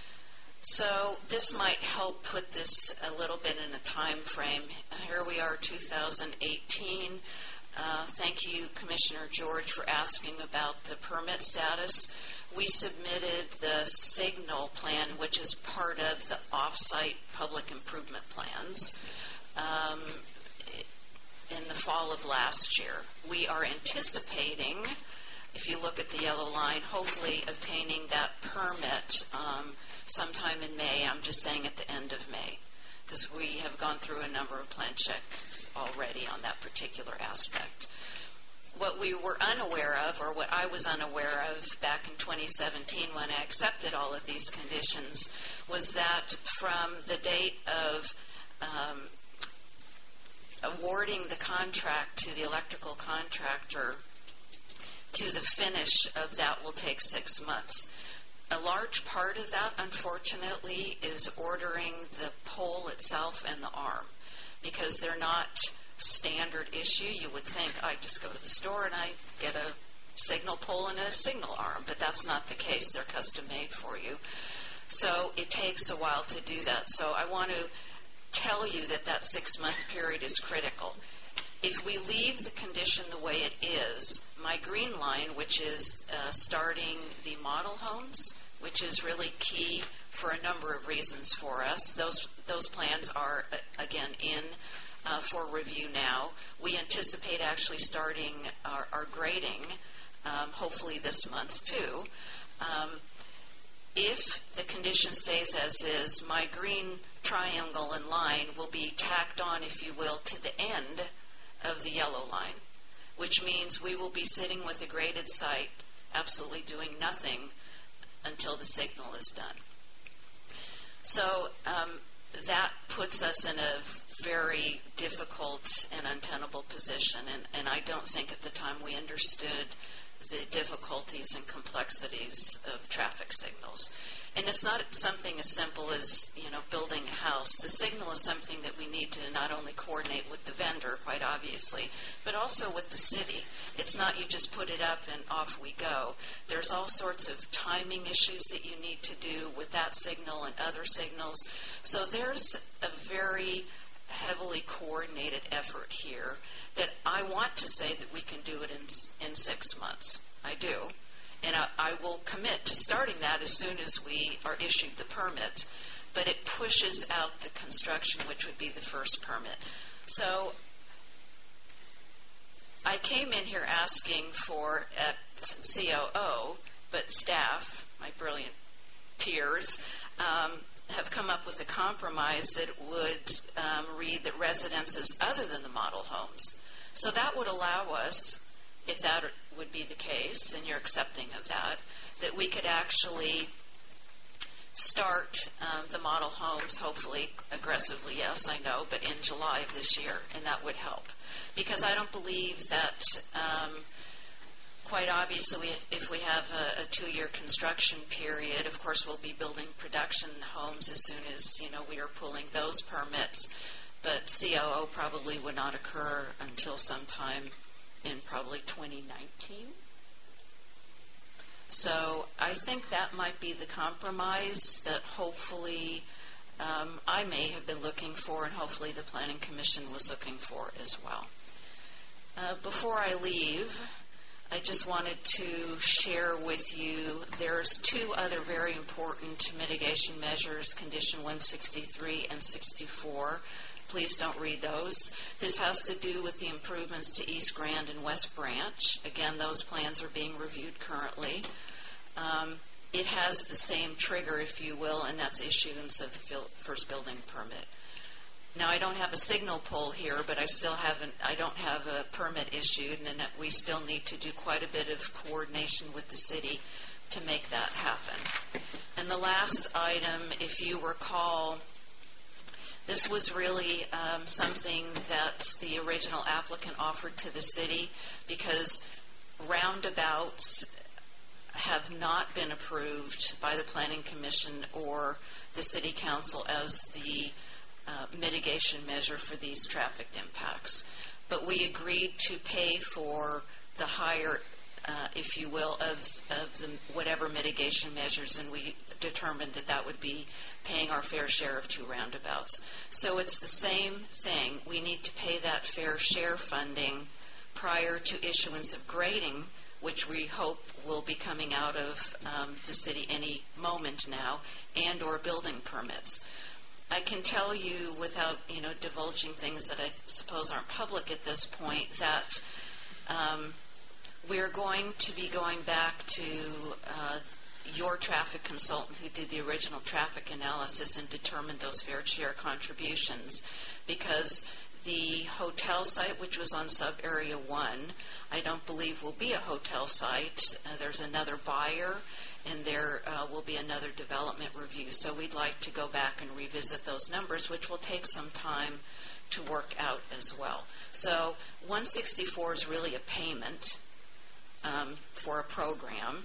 So this might help put this a little bit in a time frame. Here we are, two thousand eighteen. Uh, thank you, Commissioner George, for asking about the permit status. We submitted the signal plan, which is part of the off-site public improvement plans, um, in the fall of last year. We are anticipating, if you look at the yellow line, hopefully obtaining that permit um, sometime in May. I'm just saying at the end of May, because we have gone through a number of plan checks already on that particular aspect. What we were unaware of, or what I was unaware of back in twenty seventeen when I accepted all of these conditions, was that from the date of um, awarding the contract to the electrical contractor to the finish of that will take six months. A large part of that, unfortunately, is ordering the pole itself and the arm, because they're not standard issue. You would think I just go to the store and I get a signal pole and a signal arm, but that's not the case. They're custom made for you. So it takes a while to do that. So I want to tell you that that six-month period is critical. If we leave the condition the way it is, my green line, which is uh, starting the model homes, which is really key for a number of reasons for us, those those plans are, uh, again, in Uh, for review now. We anticipate actually starting our, our grading, um, hopefully this month too. Um, if the condition stays as is, my green triangle and line will be tacked on, if you will, to the end of the yellow line, which means we will be sitting with a graded site, absolutely doing nothing until the signal is done. So um, that puts us in a very difficult and untenable position, and, and I don't think at the time we understood the difficulties and complexities of traffic signals. And it's not something as simple as, you know, building a house. The signal is something that we need to not only coordinate with the vendor, quite obviously, but also with the city. It's not you just put it up and off we go. There's all sorts of timing issues that you need to do with that signal and other signals. So there's a very heavily coordinated effort here that I want to say that we can do it in, in six months. I do. And I, I will commit to starting that as soon as we are issued the permit. But it pushes out the construction, which would be the first permit. So I came in here asking for, at C O O, but staff, my brilliant peers, um, have come up with a compromise that would um, read that residences other than the model homes. So that would allow us, if that would be the case, and you're accepting of that, that we could actually start um, the model homes, hopefully aggressively, yes, I know, but in July of this year, and that would help. Because I don't believe that, um, quite obviously, if we have a, a two-year construction period, of course we'll be building production homes as soon as, you know, we are pulling those permits. But C O O probably would not occur until sometime in probably twenty nineteen. So I think that might be the compromise that hopefully um, I may have been looking for, and hopefully the Planning Commission was looking for as well. Uh, before I leave, I just wanted to share with you there's two other very important mitigation measures, Condition one sixty-three and sixty-four. Please don't read those. This has to do with the improvements to East Grand and West Branch. Again, those plans are being reviewed currently. Um, it has the same trigger, if you will, and that's issuance of the first building permit. Now, I don't have a signal pole here, but I still haven't, I don't have a permit issued, and we still need to do quite a bit of coordination with the city to make that happen. And the last item, if you recall, this was really um, something that the original applicant offered to the city, because roundabouts have not been approved by the Planning Commission or the City Council as the uh, mitigation measure for these traffic impacts. But we agreed to pay for the higher, uh, if you will, of, of the whatever mitigation measures, and we determined that that would be paying our fair share of two roundabouts. So it's the same thing. We need to pay that fair share funding prior to issuance of grading, which we hope will be coming out of um, the city any moment now, and or building permits. I can tell you, without you know divulging things that I suppose aren't public at this point, that um, we're going to be going back to uh, your traffic consultant who did the original traffic analysis and determined those fair share contributions, because the hotel site, which was on sub-area one, I don't believe will be a hotel site. Uh, there's another buyer, and there uh, will be another development review. So we'd like to go back and revisit those numbers, which will take some time to work out as well. So one sixty-four is really a payment um, for a program.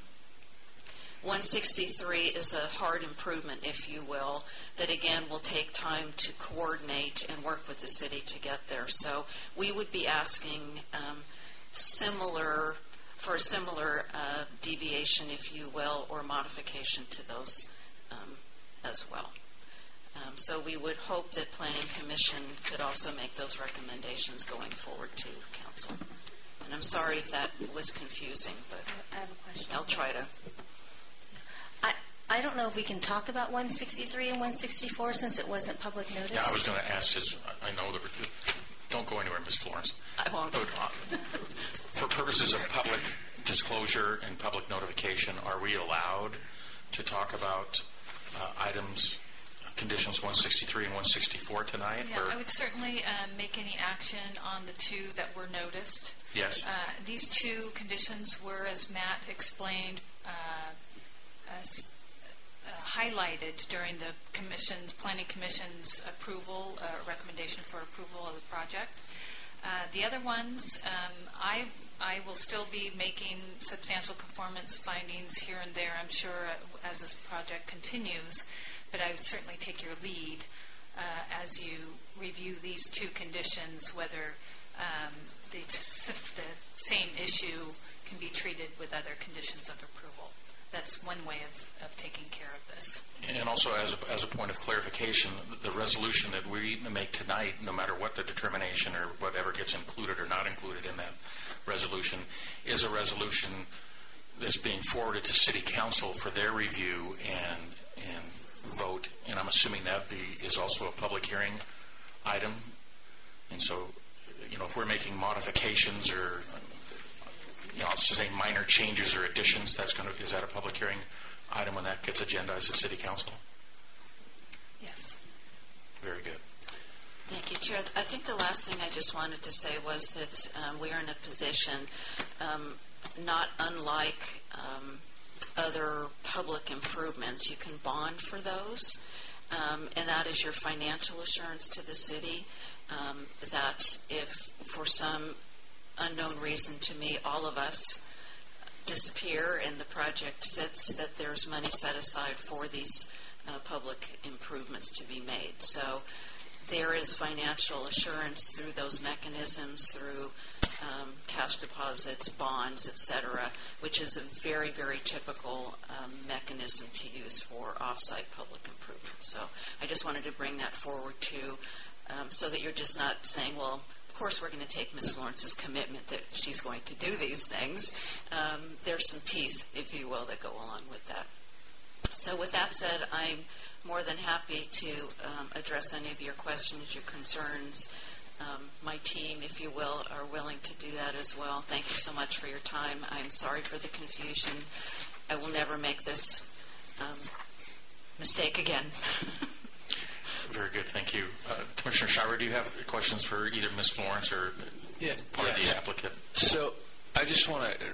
one sixty-three is a hard improvement, if you will, that again will take time to coordinate and work with the city to get there. So we would be asking um, similar, for a similar uh, deviation, if you will, or modification to those um, as well. Um, so we would hope that Planning Commission could also make those recommendations going forward to Council. And I'm sorry if that was confusing, but I have a question. I'll try to. I, I don't know if we can talk about one sixty-three and one sixty-four since it wasn't public notice. Yeah, I was going to ask, is, I know, that don't go anywhere, Miz Florence. I won't. But, uh, for purposes of public disclosure and public notification, are we allowed to talk about uh, items, conditions one sixty-three and one sixty-four tonight? Yeah, or? I would certainly uh, make any action on the two that were noticed. Yes. Uh, these two conditions were, as Matt explained, uh, uh, uh, highlighted during the commission's, Planning Commission's approval, uh, recommendation for approval of the project. Uh, the other ones, um, I I will still be making substantial conformance findings here and there, I'm sure, uh, as this project continues, but I would certainly take your lead uh, as you review these two conditions, whether um, the, the same issue can be treated with other conditions of approval. That's one way of, of taking care of this. And also, as a, as a point of clarification, the resolution that we make tonight, no matter what the determination or whatever gets included or not included in that resolution, is a resolution that's being forwarded to City Council for their review and and vote. And I'm assuming that be, is also a public hearing item. And so, you know, if we're making modifications or, you know, I'll just say minor changes or additions, that's going to, is that a public hearing item when that gets agendized at City Council? Yes. Very good. Thank you, Chair. I think the last thing I just wanted to say was that um, we are in a position, um, not unlike um, other public improvements, you can bond for those, um, and that is your financial assurance to the city um, that if for some unknown reason to me, all of us disappear and the project sits, that there's money set aside for these uh, public improvements to be made. So there is financial assurance through those mechanisms, through um, cash deposits, bonds, et cetera, which is a very, very typical um, mechanism to use for off-site public improvements. So I just wanted to bring that forward too, um, so that you're just not saying, well, of course we're going to take Miz Florence's commitment that she's going to do these things. Um, there's some teeth, if you will, that go along with that. So with that said, I'm more than happy to um, address any of your questions, your concerns. Um, my team, if you will, are willing to do that as well. Thank you so much for your time. I'm sorry for the confusion. I will never make this um, mistake again. Very good, thank you. Uh, Commissioner Shira, do you have questions for either Miz Florence or yeah, part yes. of the applicant? So I just want to,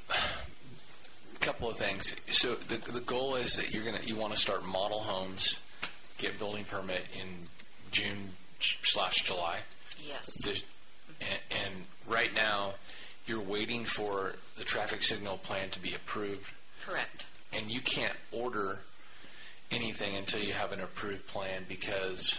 a couple of things. So the the goal is that you're gonna you want to start model homes, get building permit in June slash July. Yes. There's, and, and right now, you're waiting for the traffic signal plan to be approved. Correct. And you can't order anything until you have an approved plan, because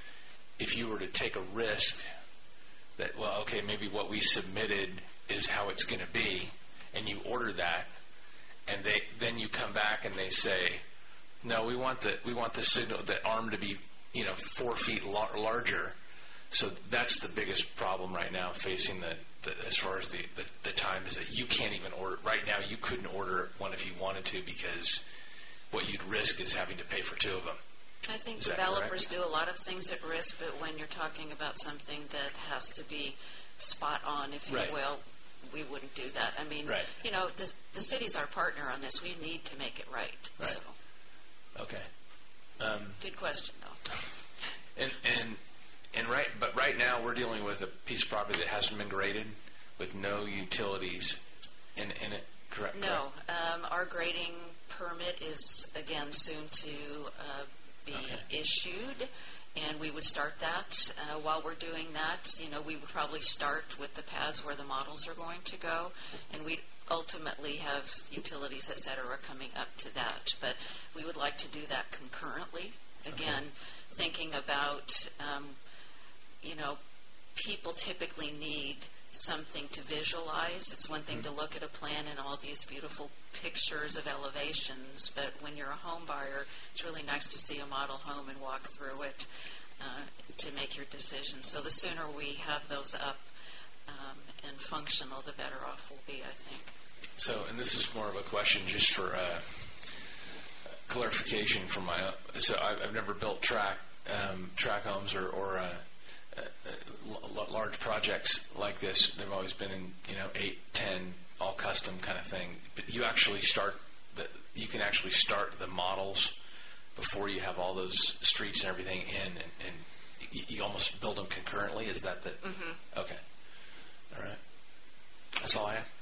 if you were to take a risk that, well, okay, maybe what we submitted is how it's going to be, and you order that, and they then you come back and they say, no, we want the we want the signal, the arm to be, you know, four feet lar- larger. So that's the biggest problem right now facing the, the as far as the, the, the time is that you can't even order. Right now, you couldn't order one if you wanted to, because what you'd risk is having to pay for two of them. I think Is that developers correct? do a lot of things at risk, but when you're talking about something that has to be spot on, if you Right. will, we wouldn't do that. I mean, Right. you know, the, the city's our partner on this. We need to make it right. Right. So, Okay. Um, good question, though. and and and right, but right now we're dealing with a piece of property that hasn't been graded, with no utilities in in it. Correct. No, um, our grading permit is again soon to uh, be Okay. issued, and we would start that. Uh, while we're doing that, you know, we would probably start with the pads where the models are going to go, and we'd ultimately have utilities, et cetera, coming up to that. But we would like to do that concurrently. Again, okay. Thinking about, um, you know, people typically need something to visualize. It's one thing mm-hmm. to look at a plan and all these beautiful pictures of elevations, but when you're a home buyer, it's really nice to see a model home and walk through it uh, to make your decision. So the sooner we have those up um, and functional, the better off we'll be, I think. So, and this is more of a question just for uh, clarification from my own. So I've, I've never built track um, track homes or, or uh, uh, l- large projects like this. They've always been in, you know, eight, ten, all custom kind of thing. But you actually start the, you can actually start the models before you have all those streets and everything in, and, and you, you almost build them concurrently. Is that the? Mm-hmm. Okay. All right. That's all I have.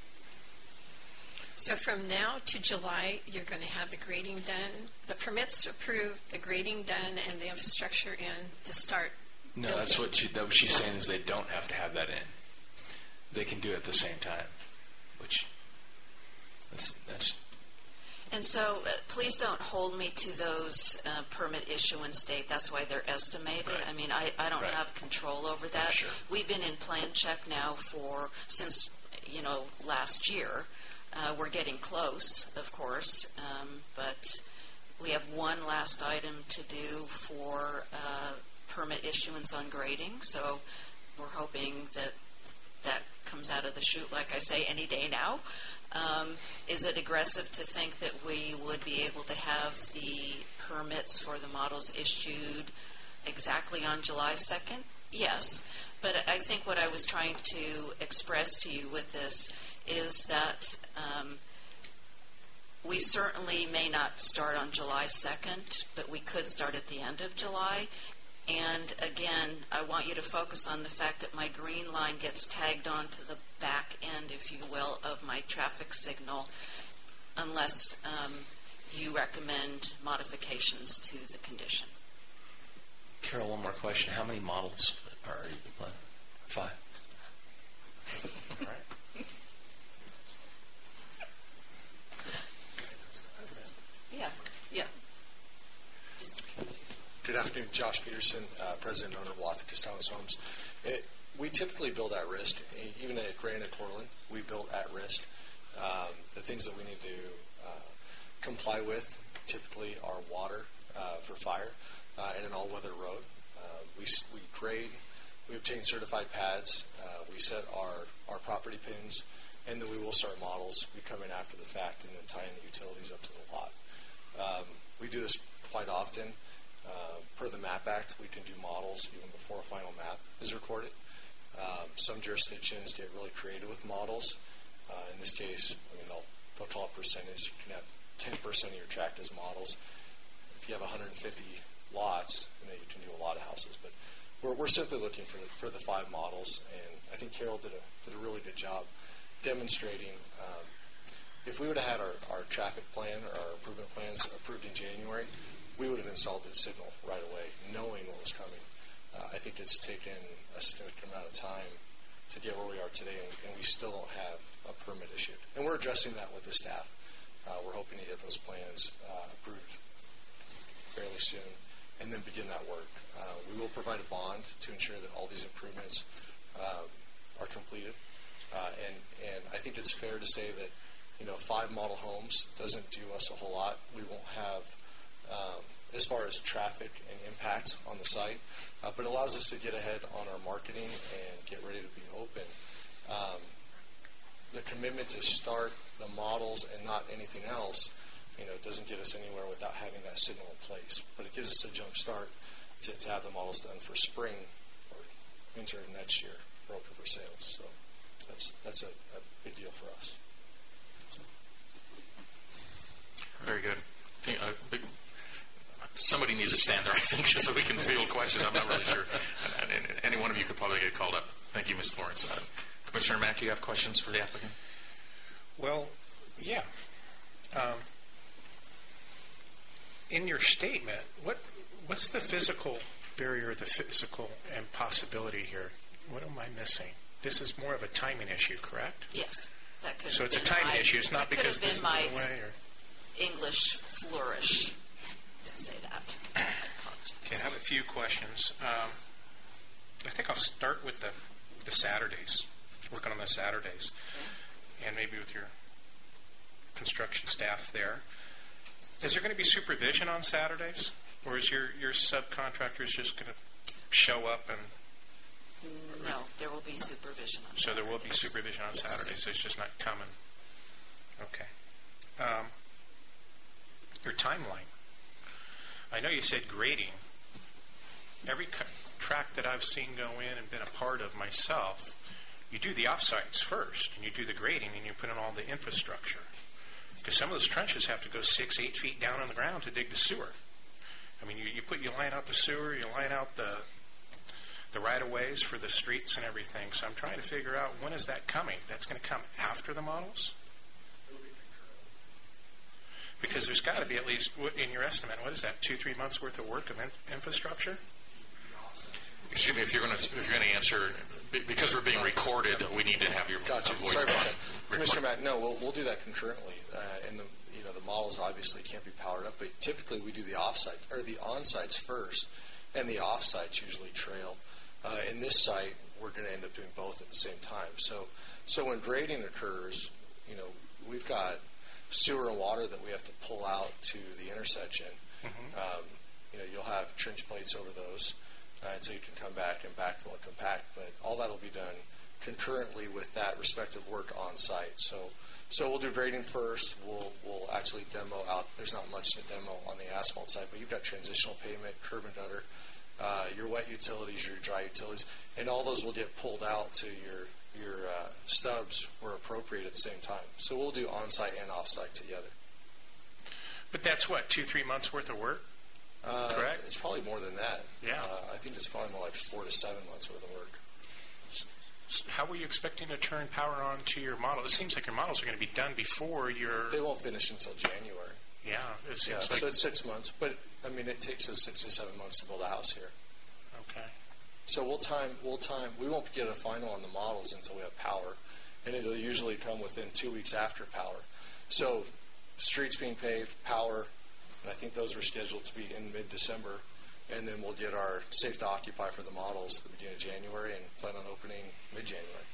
So from now to July, you're going to have the grading done, the permits approved, the grading done, and the infrastructure in to start. No, building. that's what, she, that what she's saying is they don't have to have that in. They can do it at the same time, which that's that's. And so, uh, please don't hold me to those uh, permit issuance date. That's why they're estimated. Right. I mean, I, I don't Right. have control over that. Sure. We've been in plan check now for since you know last year. Uh, we're getting close, of course, um, but we have one last item to do for uh, permit issuance on grading. So we're hoping that that comes out of the chute, like I say, any day now. Um, is it aggressive to think that we would be able to have the permits for the models issued exactly on July second? Yes. But I think what I was trying to express to you with this is that um, we certainly may not start on July second, but we could start at the end of July. And again, I want you to focus on the fact that my green line gets tagged onto the back end, if you will, of my traffic signal unless um, you recommend modifications to the condition. Carol, one more question. How many models are you planning? Five. All right. Yeah, yeah. Good afternoon, Josh Peterson, uh, President and owner of Wathen Castanos Homes. It, we typically build at risk. Even at Gray and at Portland, we build at risk. Um, the things that we need to uh, comply with typically are water uh, for fire uh, and an all-weather road. Uh, we, we grade, we obtain certified pads, uh, we set our, our property pins, and then we will start models. We come in after the fact and then tie in the utilities up to the lot. Um, we do this quite often. Uh, per the MAP Act, we can do models even before a final map is recorded. Um, some jurisdictions get really creative with models. Uh, in this case, I mean, they'll, they'll call it percentage. You can have ten percent of your tract as models. If you have one hundred fifty lots, you know, you can do a lot of houses. But we're, we're simply looking for the, for the five models, and I think Carol did a, did a really good job demonstrating. Um, if we would have had our, our traffic plan or our improvement plans approved in January, we would have installed the signal right away, knowing what was coming. Uh, I think it's taken a significant amount of time to get where we are today, and, and we still don't have a permit issued. And we're addressing that with the staff. Uh, we're hoping to get those plans uh, approved fairly soon and then begin that work. Uh, we will provide a bond to ensure that all these improvements uh, are completed. Uh, and, and I think it's fair to say that, you know, five model homes doesn't do us a whole lot. We won't have Um, as far as traffic and impact on the site, uh, but it allows us to get ahead on our marketing and get ready to be open. Um, the commitment to start the models and not anything else, you know, doesn't get us anywhere without having that signal in place. But it gives us a jump start to, to have the models done for spring or winter next year for open for sales. So that's that's a, a big deal for us. So. Very good. I think, uh, big, somebody needs to stand there, I think, just so we can field questions. I'm not really sure. And, and, and any one of you could probably get called up. Thank you, Miz Florence. Uh, Commissioner Mack, you have questions for the applicant? Well, yeah. Um, in your statement, what what's the physical barrier, the physical impossibility here? What am I missing? This is more of a timing issue, correct? Yes, that could. So have it's a been timing my, issue. It's not because this is my in the way, or English flourish to say that. Okay, I have a few questions. Um, I think I'll start with the the Saturdays, working on the Saturdays, okay. And maybe with your construction staff there. Is there going to be supervision on Saturdays, or is your your subcontractors just going to show up and? No, there will be supervision on So Saturdays. there will be supervision on Saturdays. It's just not coming. Okay. Um, your timeline. I know you said grading. Every co- track that I've seen go in and been a part of myself, you do the offsites first, and you do the grading, and you put in all the infrastructure. Because some of those trenches have to go six, eight feet down on the ground to dig the sewer. I mean, you, you put you line out the sewer, you line out the the right-of-ways for the streets and everything. So I'm trying to figure out, when is that coming? That's going to come after the models? Because there's got to be at least, in your estimate, what is that, two, three months worth of work of in- infrastructure? Excuse me, if you're going to if you're going to answer, because we're being recorded, we need to have your Gotcha. voice Sorry about on. that. Commissioner Matt, no, we'll we'll do that concurrently. Uh, and the you know the models obviously can't be powered up, but typically we do the offsite or the on-sites first, and the off-sites usually trail. Uh, in this site, we're going to end up doing both at the same time. So, so when grading occurs, you know, we've got sewer and water that we have to pull out to the intersection. Mm-hmm. Um, you know, you'll have trench plates over those, uh, and so you can come back and backfill and compact. But all that will be done concurrently with that respective work on site. So, so we'll do grading first. We'll we'll actually demo out. There's not much to demo on the asphalt side, but you've got transitional pavement, curb and gutter. Uh, your wet utilities, your dry utilities, and all those will get pulled out to your your uh, stubs where appropriate at the same time. So we'll do on-site and off-site together. But that's what, two, three months worth of work? Uh, Correct? It's probably more than that. Yeah. Uh, I think it's probably more like four to seven months worth of work. how were you expecting to turn power on to your model? It seems like your models are going to be done before your... They won't finish until January. Yeah, it seems yeah, like... so it's six months. But, I mean, it takes us six to seven months to build a house here. Okay. So we'll time, we'll time, we won't get a final on the models until we have power, and it'll usually come within two weeks after power. So streets being paved, power, and I think those were scheduled to be in mid-December, and then we'll get our safe to occupy for the models at the beginning of January and plan on opening mid-January.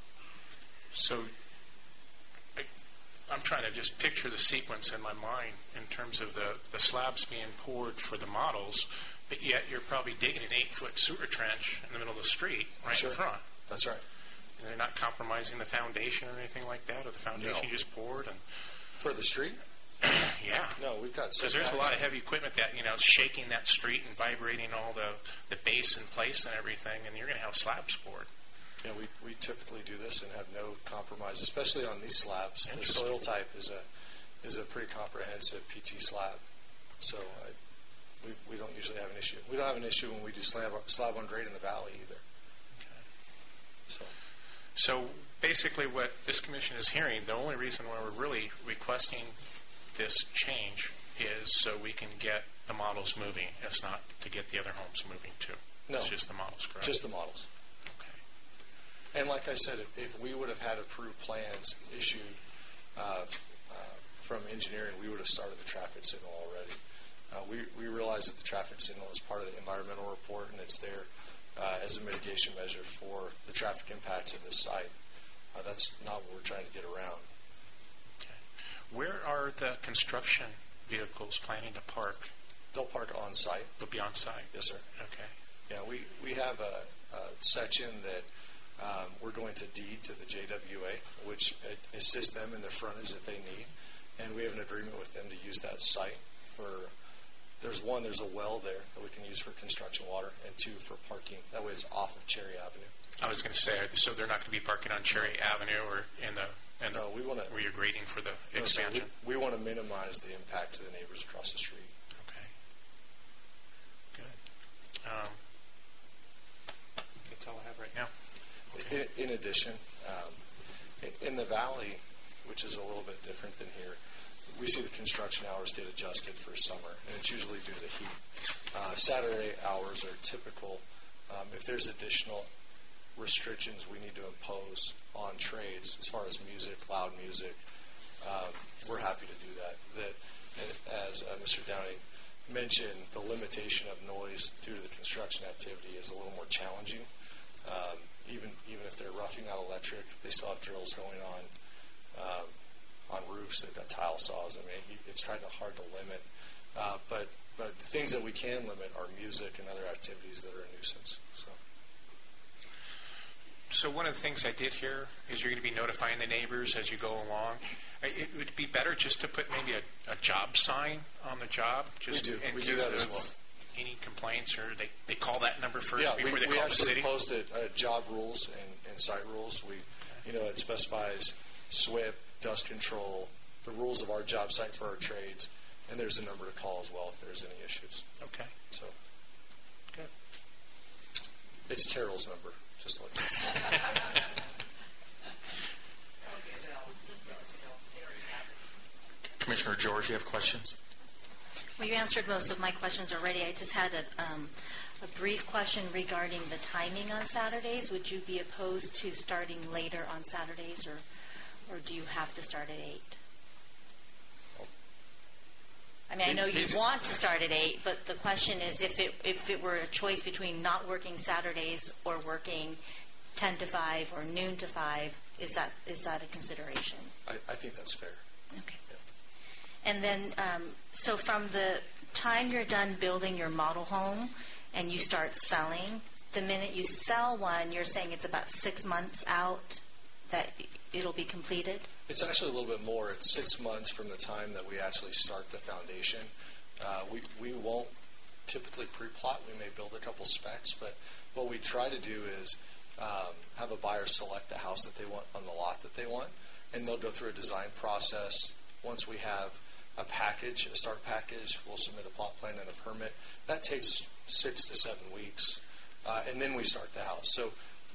So I, I'm trying to just picture the sequence in my mind in terms of the, the slabs being poured for the models, but yet you're probably digging an eight-foot sewer trench in the middle of the street right Sure. in front. That's right. And they're not compromising the foundation or anything like that, or the foundation No. you just poured? And For the street? yeah. No, we've got... Because there's a lot of heavy equipment that, you know, is shaking that street and vibrating all the, the base in place and everything, and you're going to have slabs poured. Yeah, we, we typically do this and have no compromise, especially on these slabs. The Interesting. soil type is a is a pretty comprehensive P T slab, so I, we we don't usually have an issue. We don't have an issue when we do slab slab on grade in the valley either. Okay. So So basically, what this commission is hearing, the only reason why we're really requesting this change is so we can get the models moving. It's not to get the other homes moving too. no, It's just the models, correct? just the models. Okay. And like I said, if, if we would have had approved plans issued uh, uh, from engineering, we would have started the traffic signal already. Uh, we, we realize that the traffic signal is part of the environmental report, and it's there uh, as a mitigation measure for the traffic impacts of this site. Uh, that's not what we're trying to get around. Okay. Where are the construction vehicles planning to park? They'll park on site. They'll be on site? Yes, sir. Okay. Yeah, we, we have a, a section that um, we're going to deed to the J W A, which assists them in their frontage that they need. And we have an agreement with them to use that site for, there's one, there's a well there that we can use for construction water, and two, for parking. That way it's off of Cherry Avenue. I was going to say, so they're not going to be parking on Cherry Avenue or in the, in the No, we wanna- where you're grading for the No, so expansion? we, we want to minimize the impact to the neighbors across the street. Okay. Good. Um, that's all I have right now. Okay. In, in addition, um, in, in the valley, which is a little bit different than here, we see the construction hours get adjusted for summer, and it's usually due to the heat. Uh, Saturday hours are typical. Um, if there's additional restrictions we need to impose on trades as far as music, loud music, um, we're happy to do that. That, as uh, Mister Downing mentioned, the limitation of noise due to the construction activity is a little more challenging. Um, even even if they're roughing out electric, they still have drills going on um, on roofs. They've got tile saws. I mean, it's kind of hard to limit. Uh, but but the things that we can limit are music and other activities that are a nuisance. So. So one of the things I did hear is you're going to be notifying the neighbors as you go along. It would be better just to put maybe a, a job sign on the job. Just we do. In We case do that as of well. Any complaints, or they, they call that number first yeah, before we, they we call the actually city? posted uh, job rules and, and site rules. We, you know, it specifies S W I P, dust control, the rules of our job site for our trades, and there's a number to call as well if there's any issues. Okay. So. Good. It's Carol's number, just like that. Commissioner George, you have questions? Well, you answered most of my questions already. I just had a, um, a brief question regarding the timing on Saturdays. Would you be opposed to starting later on Saturdays, or or do you have to start at eight? I mean, I know you want to start at eight, but the question is, if it if it were a choice between not working Saturdays or working ten to five or noon to five, is that is that a consideration? I, I think that's fair. Okay. And then, um, so from the time you're done building your model home and you start selling, the minute you sell one, you're saying it's about six months out that it'll be completed? It's actually a little bit more. It's six months from the time that we actually start the foundation. Uh, we, we won't typically pre-plot. We may build a couple specs, but what we try to do is um, have a buyer select the house that they want on the lot that they want, and they'll go through a design process. Once we have a package, a start package, we'll submit a plot plan and a permit. That takes six to seven weeks, uh, and then we start the house. So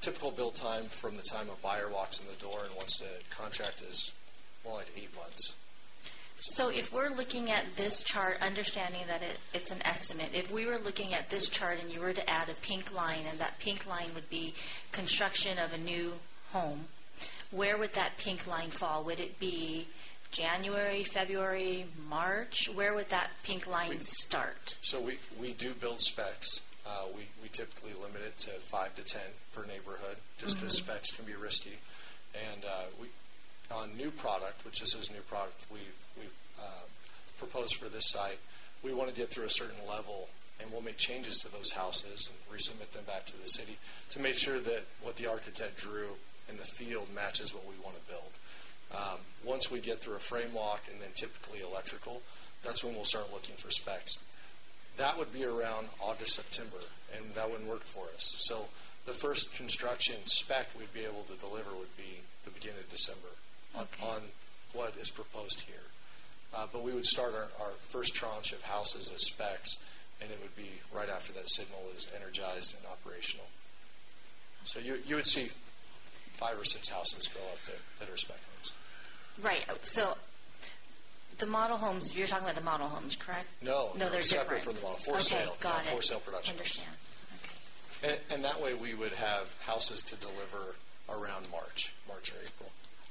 typical build time from the time a buyer walks in the door and once the contract is more like eight months. So if we're looking at this chart, understanding that it, it's an estimate, if we were looking at this chart and you were to add a pink line, and that pink line would be construction of a new home, where would that pink line fall? Would it be January, February, March? Where would that pink line we, start? So we, we do build specs. Uh, we, we typically limit it to five to ten per neighborhood, just because mm-hmm. specs can be risky. And uh, we on new product, which this is new product we've, we've uh, proposed for this site, we want to get through a certain level, and we'll make changes to those houses and resubmit them back to the city to make sure that what the architect drew in the field matches what we want to build. Um, once we get through a frame walk and then typically electrical, that's when we'll start looking for specs. That would be around August, September, and that wouldn't work for us. So the first construction spec we'd be able to deliver would be the beginning of December okay. on, on what is proposed here. Uh, but we would start our, our first tranche of houses as specs, and it would be right after that signal is energized and operational. So you you would see five or six houses go up that, that are spec homes. Right. So the model homes, you're talking about the model homes, correct? No, no, they're separate different. from the model. For okay, sale. Got yeah, it. For sale production. Understand. Okay. And, and that way we would have houses to deliver around March, March or April.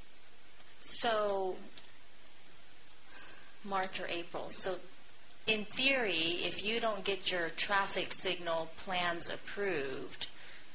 So March or April. So in theory, if you don't get your traffic signal plans approved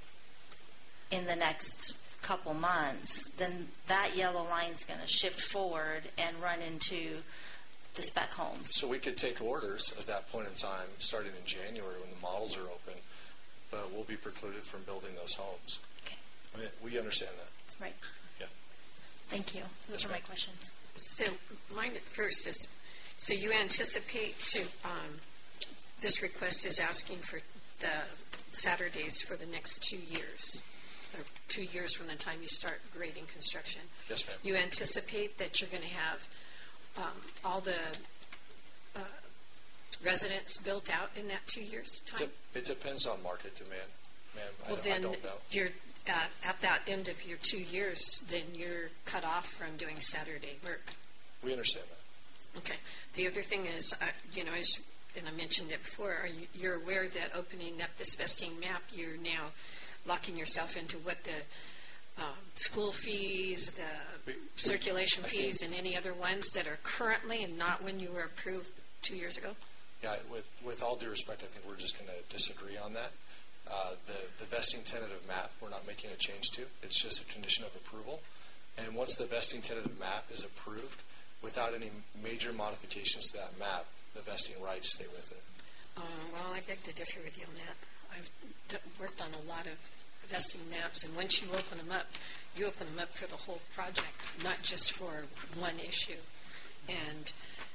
in the next couple months, then that yellow line is going to shift forward and run into the spec homes. So we could take orders at that point in time, starting in January when the models are open, but we'll be precluded from building those homes. Okay. I mean, we understand that. Right. Yeah. Thank you. Those yes, are my ma'am. questions. So mine first is, so you anticipate to, um, this request is asking for the Saturdays for the next two years. Or two years from the time you start grading construction. Yes, ma'am. You anticipate that you're going to have um, all the uh, residents built out in that two years time? It depends on market demand, ma'am. Well, I, then I don't know. You're at, at that end of your two years, then you're cut off from doing Saturday work. We understand that. Okay. The other thing is, uh, you know, as, and I mentioned it before, are you, you're aware that opening up this vesting map, you're now locking yourself into what the um, school fees, the we, circulation we, fees, and any other ones that are currently and not when you were approved two years ago? Yeah, with, with all due respect, I think we're just going to disagree on that. Uh, the, the vesting tentative map, we're not making a change to. It's just a condition of approval. And once the vesting tentative map is approved, without any major modifications to that map, the vesting rights stay with it. Uh, well, I beg to differ with you on that. I've d- worked on a lot of vesting maps, and once you open them up, you open them up for the whole project, not just for one issue. And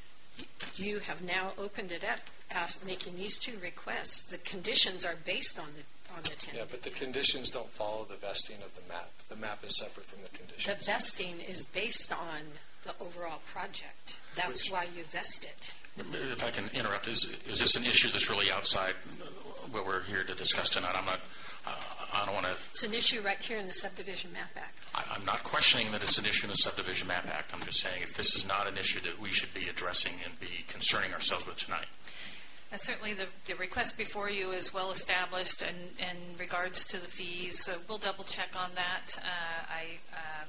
you have now opened it up, asked, making these two requests. The conditions are based on the on the tentative. Yeah, but the conditions don't follow the vesting of the map. The map is separate from the conditions. The vesting is based on the overall project. That's Which, why you vest it. If I can interrupt, is is this an issue that's really outside what we're here to discuss tonight? I'm not. Uh, I don't want to. It's an issue right here in the Subdivision Map Act. I, I'm not questioning that it's an issue in the Subdivision Map Act. I'm just saying if this is not an issue that we should be addressing and be concerning ourselves with tonight. Uh, certainly, the, the request before you is well established in, in regards to the fees. So we'll double check on that. Uh, I um,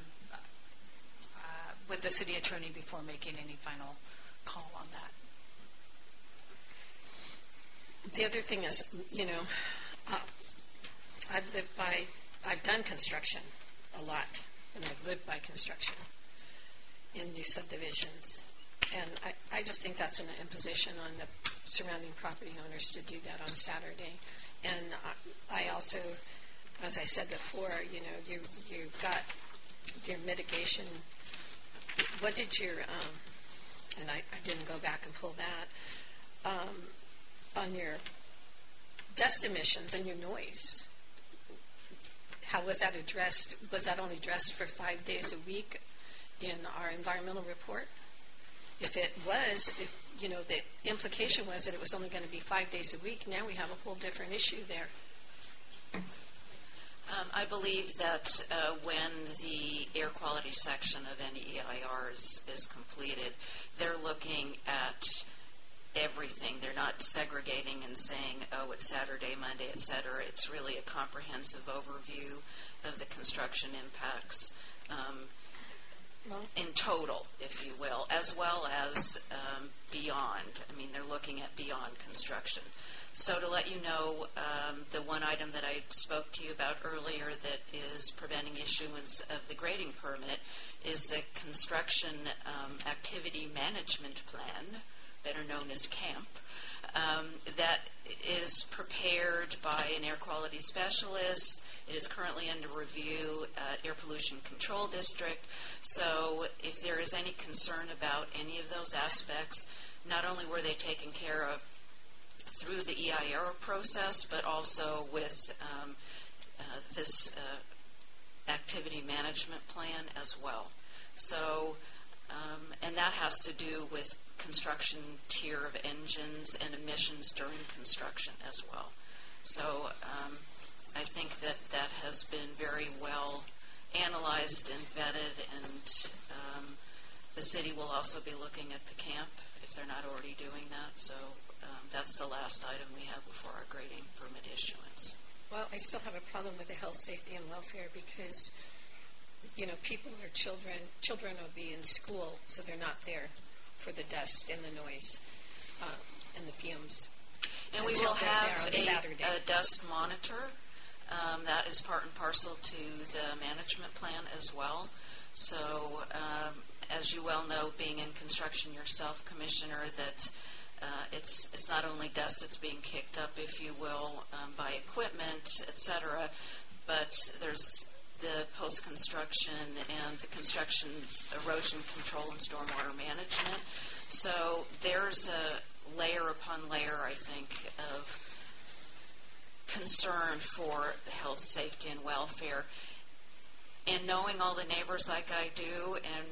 uh, with the city attorney before making any final call on that. The other thing is, you know, uh, I've lived by, I've done construction a lot, and I've lived by construction in new subdivisions. And I, I just think that's an imposition on the surrounding property owners to do that on Saturday. And I, I also, as I said before, you know, you, you've got your mitigation. What did your, um, and I, I didn't go back and pull that, um, on your dust emissions and your noise. How was that addressed? Was that only addressed for five days a week in our environmental report? If it was, if, you know, the implication was that it was only going to be five days a week, now we have a whole different issue there. Um, I believe that uh, when the air quality section of any E I R is, is completed, they're looking at everything. They're not segregating and saying, oh, it's Saturday, Monday, et cetera. It's really a comprehensive overview of the construction impacts um, in total, if you will, as well as um, beyond. I mean, they're looking at beyond construction. So to let you know, um, the one item that I spoke to you about earlier that is preventing issuance of the grading permit is the construction um, activity management plan, better known as CAMP, um, that is prepared by an air quality specialist. It is currently under review at Air Pollution Control District. So if there is any concern about any of those aspects, not only were they taken care of through the E I R process, but also with um, uh, this uh, activity management plan as well. So, um, and that has to do with construction tier of engines and emissions during construction as well. So um, I think that that has been very well analyzed and vetted, and um, the city will also be looking at the camp if they're not already doing that. So um, that's the last item we have before our grading permit issuance. Well, I still have a problem with the health, safety, and welfare because, you know, people or children, children will be in school, so they're not there for the dust and the noise uh, and the fumes. And we will have a, a dust monitor. Um, that is part and parcel to the management plan as well. So, um, as you well know, being in construction yourself, Commissioner, that uh, it's it's not only dust that's being kicked up, if you will, um, by equipment, et cetera, but there's the post-construction and the construction's erosion control and stormwater management. So there's a layer upon layer, I think, of concern for health, safety, and welfare. And knowing all the neighbors like I do, and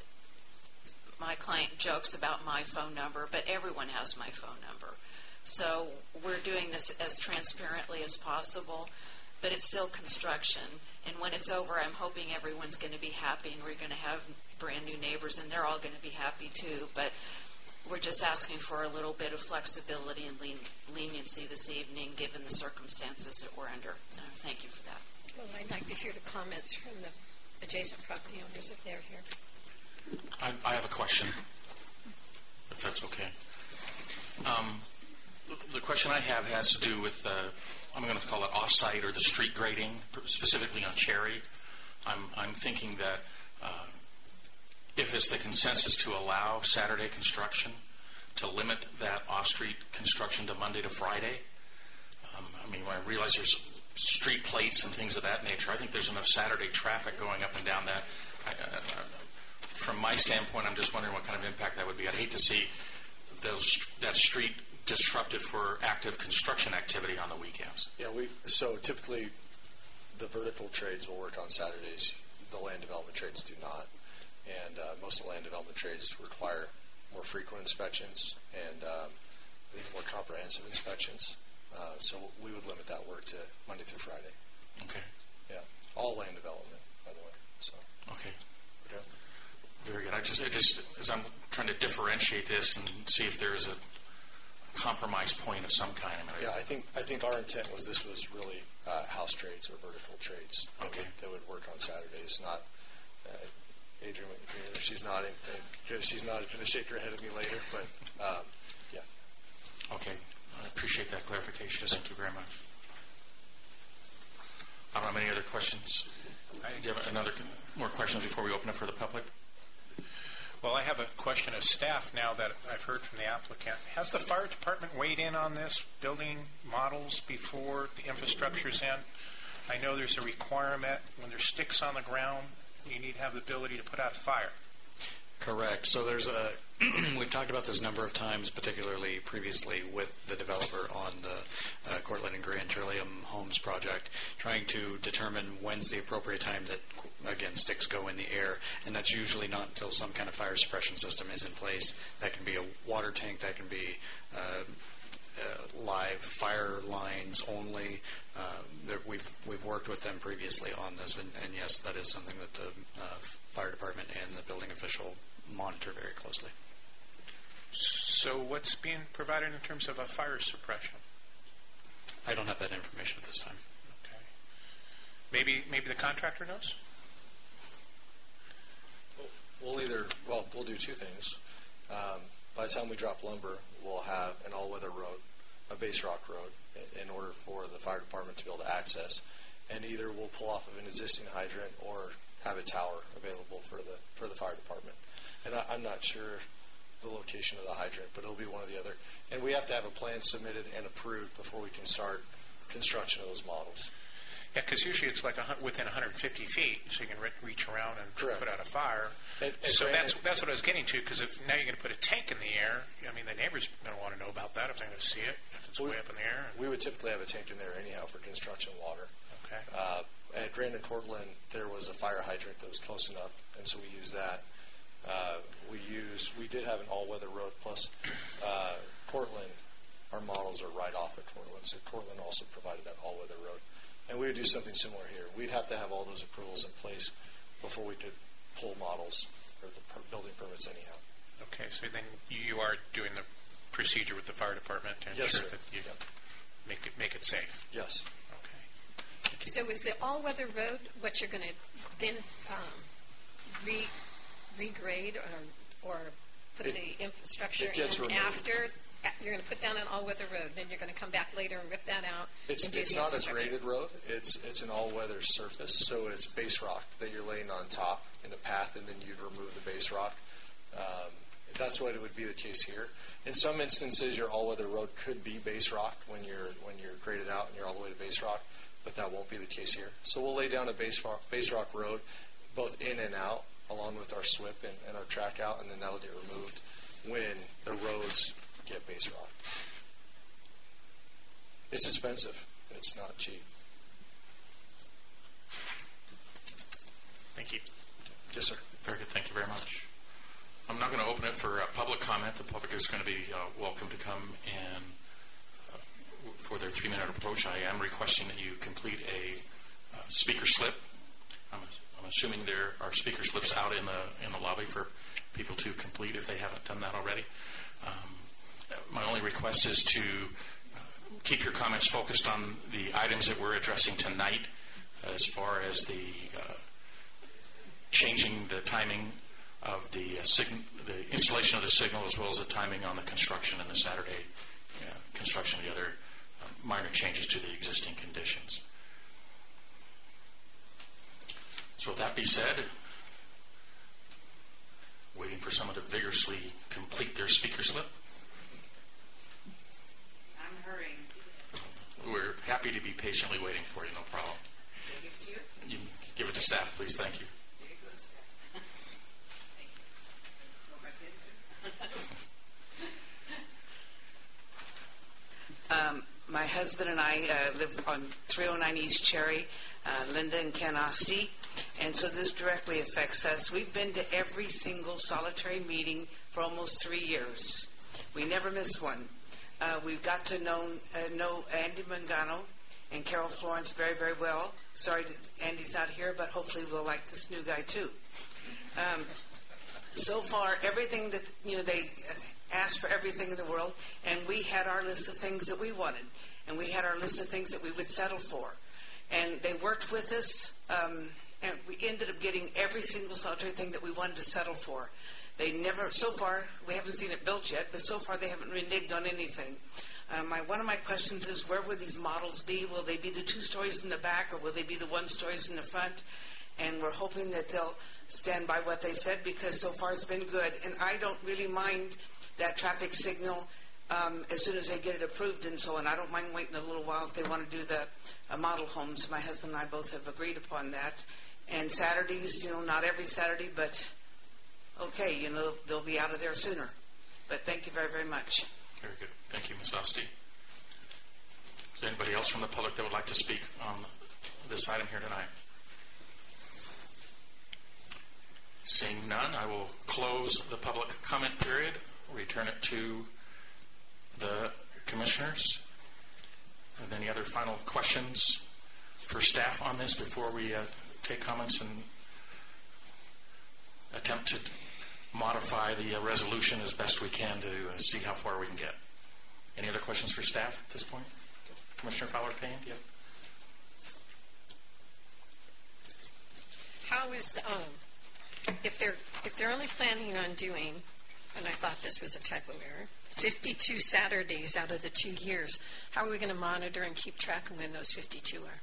my client jokes about my phone number, but everyone has my phone number. So we're doing this as transparently as possible, but it's still construction. And when it's over, I'm hoping everyone's going to be happy, and we're going to have brand new neighbors, and they're all going to be happy too. But we're just asking for a little bit of flexibility and len- leniency this evening, given the circumstances that we're under. Uh, thank you for that. Well, I'd like to hear the comments from the adjacent property owners if they're here. I, I have a question, if that's okay. Um, the question I have has to do with, uh, I'm going to call it off-site or the street grading, specifically on Cherry. I'm, I'm thinking that uh, if it's the consensus to allow Saturday construction, to limit that off-street construction to Monday to Friday. Um, I mean, when I realize there's street plates and things of that nature, I think there's enough Saturday traffic going up and down that. I, I, I, from my standpoint, I'm just wondering what kind of impact that would be. I'd hate to see those, that street disrupted for active construction activity on the weekends. Yeah, we so typically the vertical trades will work on Saturdays. The land development trades do not. And uh, most of the land development trades require more frequent inspections and um, I think more comprehensive inspections. Uh, so we would limit that work to Monday through Friday. Okay. Yeah. All land development, by the way. So. Okay. Okay. Very good. I just, I just, as I'm trying to differentiate this and see if there is a compromise point of some kind. I mean, yeah, I think I think our intent was this was really uh, house trades or vertical trades that, okay. would, that would work on Saturdays, not. Uh, Adrian, she's nodding. She's not going to shake her head at me later, but um, yeah. Okay, I appreciate that clarification. Thank you very much. I don't have any other questions. Do you have another more questions before we open it for the public? Well, I have a question of staff now that I've heard from the applicant. Has the fire department weighed in on this, building models before the infrastructure's in? I know there's a requirement when there's sticks on the ground, you need to have the ability to put out fire. Correct. So there's a, we've talked about this a number of times, particularly previously with the developer on the uh, Cortland and Grand Trillium Homes project, trying to determine when's the appropriate time that, again, sticks go in the air. And that's usually not until some kind of fire suppression system is in place. That can be a water tank, that can be uh, uh, live fire lines only. Uh, that we've we've worked with them previously on this, and, and yes, that is something that the uh, fire department and the building official monitor very closely. So what's being provided in terms of a fire suppression? I don't have that information at this time. Okay. Maybe maybe the contractor knows? We'll either, well, we'll do two things. Um, by the time we drop lumber, we'll have an all-weather road, a base rock road, in, in order for the fire department to be able to access. And either we'll pull off of an existing hydrant or have a tower available for the for the fire department. And I, I'm not sure the location of the hydrant, but it'll be one or the other. And we have to have a plan submitted and approved before we can start construction of those models. Yeah, because usually it's like a, hun- within one hundred fifty feet, so you can re- reach around and Correct. put out a fire. And, and so granted, that's that's what I was getting to, because if now you're going to put a tank in the air, I mean, the neighbor's going to want to know about that if they're going to see it, if it's we, way up in the air. We would typically have a tank in there anyhow for construction water. Okay. Uh, at Grand and Cortland, there was a fire hydrant that was close enough, and so we used that. Uh, we use we did have an all-weather road, plus uh, Cortland, our models are right off at Cortland, so Cortland also provided that all-weather road. And we would do something similar here. We'd have to have all those approvals in place before we could pull models or the per- building permits anyhow. Okay, so then you are doing the procedure with the fire department to Yes, ensure sir. that you Yep. make it make it safe. Yes. Okay. So is the all-weather road what you're going to then um, re regrade or or put It- the infrastructure it gets in removed. after? You're going to put down an all-weather road, then you're going to come back later and rip that out. It's and do it's the not a infrastructure. graded road. It's it's an all-weather surface, so it's base rock that you're laying on top in a path, and then you'd remove the base rock. Um, that's what it would be the case here. In some instances, your all-weather road could be base rock when you're when you're graded out and you're all the way to base rock, but that won't be the case here. So we'll lay down a base rock, base rock road, both in and out, along with our S W I P and, and our track out, and then that'll get removed when the roads get base rocked. It's expensive. It's not cheap. Thank you. Yes, sir. Very good. Thank you very much. I'm not going to open it for uh, public comment. The public is going to be uh, welcome to come and uh, for their three-minute approach. I am requesting that you complete a uh, speaker slip. I'm, I'm assuming there are speaker slips out in the in the lobby for people to complete if they haven't done that already. Um, my only request is to keep your comments focused on the items that we're addressing tonight, as far as the uh, changing the timing of the uh, sign- the installation of the signal, as well as the timing on the construction and the Saturday uh, construction, the other uh, minor changes to the existing conditions. So with that be said, waiting for someone to vigorously complete their speaker slip. I'm hurrying. We're happy to be patiently waiting for you, no problem. Can I give it to you? You can give it to staff, please. Thank you. There you go, Steph. Thank you. Want my pen? Um, my husband and I uh, live on three oh nine East Cherry, uh, Linda and Ken Oste, and so this directly affects us. We've been to every single solitary meeting for almost three years. We never miss one. Uh, we've got to know, uh, know Andy Mangano and Carol Florence very, very well. Sorry that Andy's not here, but hopefully we'll like this new guy too. Um, so far, everything that, you know, they uh, asked for everything in the world, and we had our list of things that we wanted, and we had our list of things that we would settle for. And they worked with us, um, and we ended up getting every single solitary thing that we wanted to settle for. They never, so far, we haven't seen it built yet, but so far they haven't reneged on anything. Uh, my, one of my questions is, where will these models be? Will they be the two stories in the back, or will they be the one stories in the front? And we're hoping that they'll stand by what they said, because so far it's been good. And I don't really mind that traffic signal um, as soon as they get it approved and so on. I don't mind waiting a little while if they want to do the uh, model homes. My husband and I both have agreed upon that. And Saturdays, you know, not every Saturday, but okay, you know, they'll be out of there sooner. But thank you very, very much. Very good. Thank you, Miz Oste. Is there anybody else from the public that would like to speak on this item here tonight? Seeing none, I will close the public comment period, return it to the commissioners. Are there any other final questions for staff on this before we uh, take comments and attempt to modify the uh, resolution as best we can to uh, see how far we can get? Any other questions for staff at this point? Commissioner Fowler-Payne, do you have? How is, um, if they're, if they're only planning on doing, and I thought this was a typo error, fifty-two Saturdays out of the two years, how are we going to monitor and keep track of when those fifty-two are?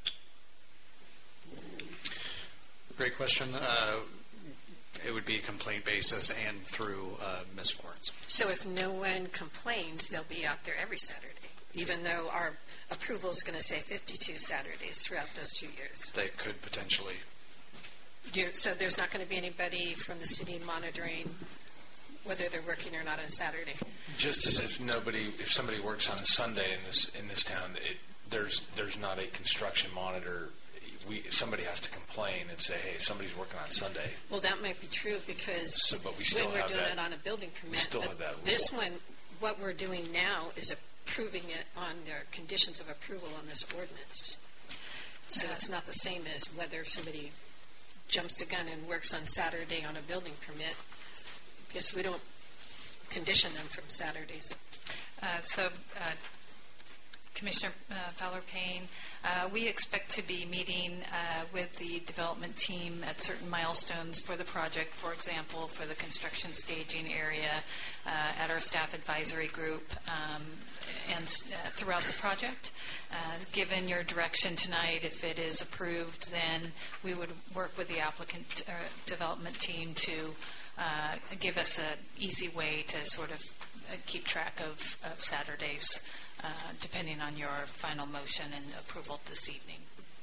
Great question. Uh, it would be complaint basis and through uh, Miz Lawrence. So if no one complains, they'll be out there every Saturday, even though our approval is going to say fifty-two Saturdays throughout those two years. They could potentially. You're, so there's not going to be anybody from the city monitoring whether they're working or not on Saturday. Just as if nobody, if somebody works on a Sunday in this in this town, it, there's there's not a construction monitor. We somebody has to complain and say, hey, somebody's working on Sunday. Well, that might be true because So, but we still when we're have doing that- it on a building permit. we still but have that rule. This one, what we're doing now is approving it on their conditions of approval on this ordinance. So it's not the same as whether somebody jumps the gun and works on Saturday on a building permit, because we don't condition them from Saturdays. Uh, so, uh, Commissioner uh, Fowler-Payne, uh, we expect to be meeting uh, with the development team at certain milestones for the project, for example, for the construction staging area, uh, at our staff advisory group, um, and uh, throughout the project. Uh, given your direction tonight, if it is approved, then we would work with the applicant uh, development team to uh, give us an easy way to sort of uh, keep track of, of Saturdays, uh, depending on your final motion and approval this evening.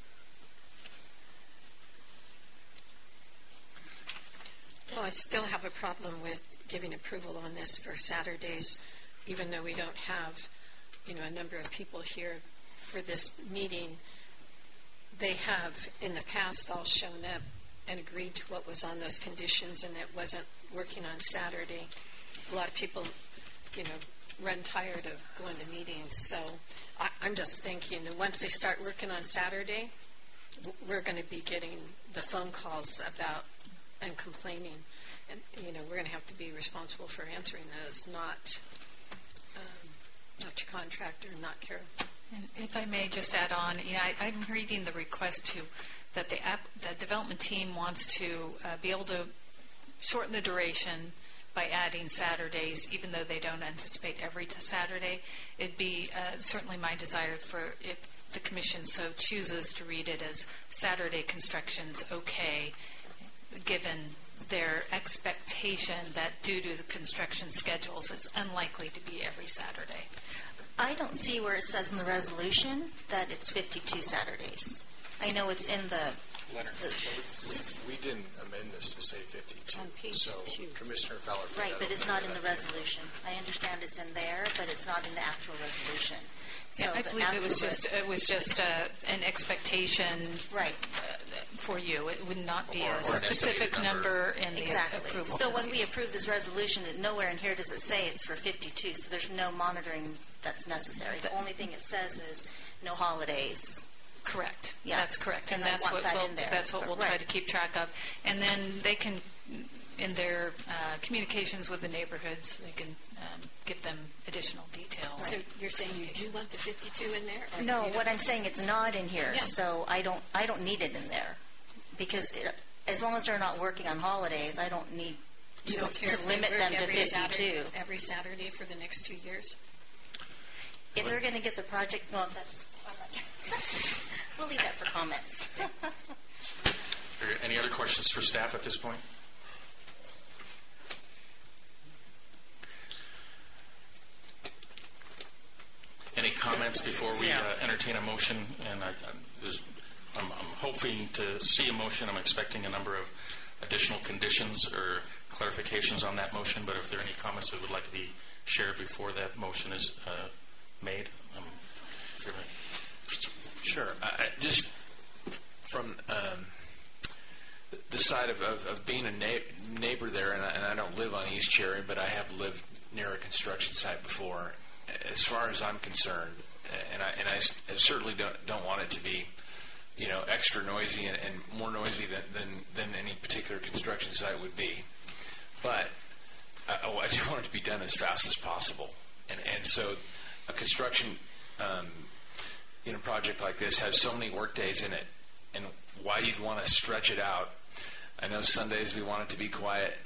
Well, I still have a problem with giving approval on this for Saturdays, even though we don't have, you know, a number of people here for this meeting. They have, in the past, all shown up and agreed to what was on those conditions, and it wasn't working on Saturday. A lot of people, you know, run tired of going to meetings. So I, I'm just thinking that once they start working on Saturday, w- we're going to be getting the phone calls about and complaining. And, you know, we're going to have to be responsible for answering those, not um, not your contractor, not Carol. And if I may just add on, you know, I, I'm reading the request to that the app, the development team wants to uh, be able to shorten the duration by adding Saturdays, even though they don't anticipate every t- Saturday. It'd be uh, certainly my desire for, if the commission so chooses, to read it as Saturday construction's okay, given their expectation that due to the construction schedules, it's unlikely to be every Saturday. I don't see where it says in the resolution that it's fifty-two Saturdays. I know it's in the... the We, we didn't amend this to say fifty-two. On page so two. Commissioner Fowler. right, but it's not in the resolution. I understand it's in there, but it's not in the actual resolution. So Yeah, I the believe it was actual just res- it was just uh, an expectation right uh, for you. It would not be Or- or a an specific estimated number, number. in the exactly. approval. So when we approve this resolution, it, nowhere in here does it say it's for fifty-two. So there's no monitoring that's necessary. The only thing it says is no holidays. Correct. Yeah. That's correct, and, And I that's want what that we'll, in there. that's what we'll try Right. to keep track of. And then they can, in their uh, communications with the neighborhoods, they can um, give them additional details. So you're saying you do want the fifty-two in there? Or No, you what don't? I'm saying, it's not in here. Yeah. So I don't I don't need it in there because it, as long as they're not working on holidays, I don't need You to, don't care to if they limit work them to every Saturday, fifty-two. every Saturday for the next two years? If they're going to get the project, well, that's we'll leave that for comments. Are there any other questions for staff at this point? Any comments before we Yeah. uh, entertain a motion? And I, I, there's, I'm, I'm hoping to see a motion. I'm expecting a number of additional conditions or clarifications on that motion. But if there are any comments that would like to be shared before that motion is uh, made, um, Sure. I, I just from um, the- the side of, of, of being a na- neighbor there, and I, and I don't live on East Cherry, but I have lived near a construction site before. as far as I'm concerned, and I and I, I certainly don't don't want it to be, you know, extra noisy and, and more noisy than, than than any particular construction site would be, but I, oh, I do want it to be done as fast as possible, and and so a construction, um, you know, project like this has so many work days in it, and why you'd want to stretch it out. I know Sundays we want it to be quiet.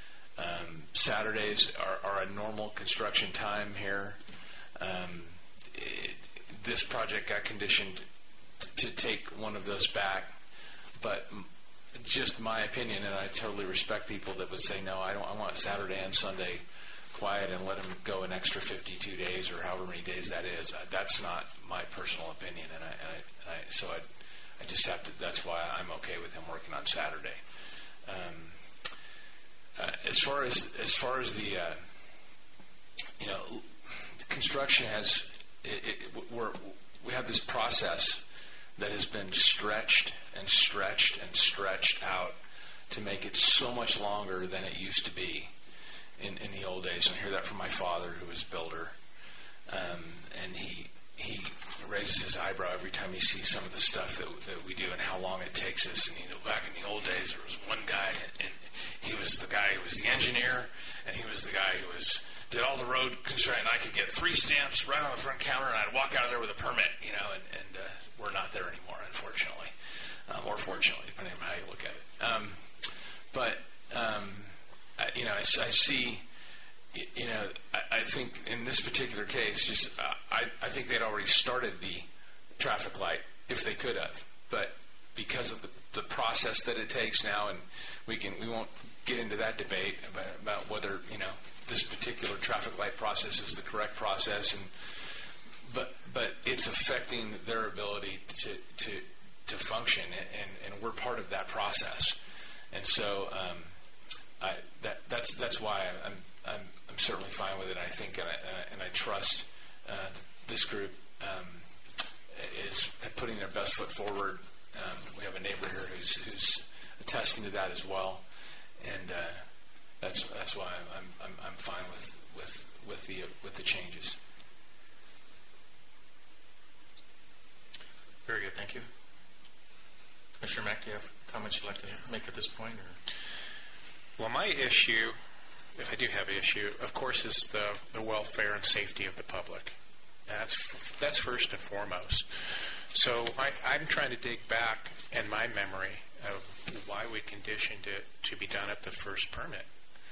Um, Saturdays are, are a normal construction time here. Um, it, this project got conditioned t- to take one of those back, but m- just my opinion, and I totally respect people that would say, no, I don't. I want Saturday and Sunday quiet and let them go an extra fifty-two days or however many days that is. Uh, that's not my personal opinion, and I, and I, and I so I, I just have to. That's why I'm okay with him working on Saturday. Um, uh, as far as as far as the uh, you know, construction has it, it, we're, we have this process that has been stretched and stretched and stretched out to make it so much longer than it used to be in, in the old days. And I hear that from my father, who was a builder, um, and he he raises his eyebrow every time he sees some of the stuff that, that we do and how long it takes us. And, you know, back in the old days, there was one guy, and, and he was the guy who was the engineer, and he was the guy who was did all the road construction. And I could get three stamps right on the front counter, and I'd walk out of there with a permit, you know, and, and uh, we're not there anymore, unfortunately, um, or fortunately, depending on how you look at it. Um, but, um, I, you know, I, I see... You know, I, I think in this particular case, just uh, I, I think they'd already started the traffic light if they could have, but because of the, the process that it takes now, and we can we won't get into that debate about, about whether you know this particular traffic light process is the correct process, and but but it's affecting their ability to to, to function, and, and we're part of that process, and so um, I that that's that's why I'm. I'm, I'm certainly fine with it. I think, and I, and I trust uh, this group um, is putting their best foot forward. Um, we have a neighbor here who's, who's attesting to that as well, and uh, that's that's why I'm I'm, I'm fine with with with the uh, with the changes. Very good, thank you. Commissioner Mack, do you have comments you'd like to make at this point? Or? Well, my issue, if I do have an issue, of course, is the, the welfare and safety of the public. That's that's first and foremost. So I, I'm trying to dig back in my memory of why we conditioned it to be done at the first permit.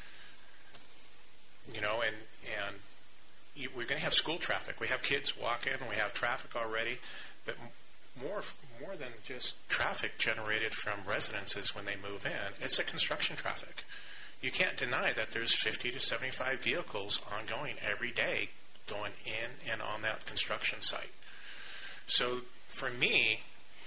You know, and and you, we're going to have school traffic. We have kids walking, we have traffic already, but more more than just traffic generated from residences when they move in. It's a construction traffic. You can't deny that there's fifty to seventy-five vehicles ongoing every day going in and on that construction site. So for me,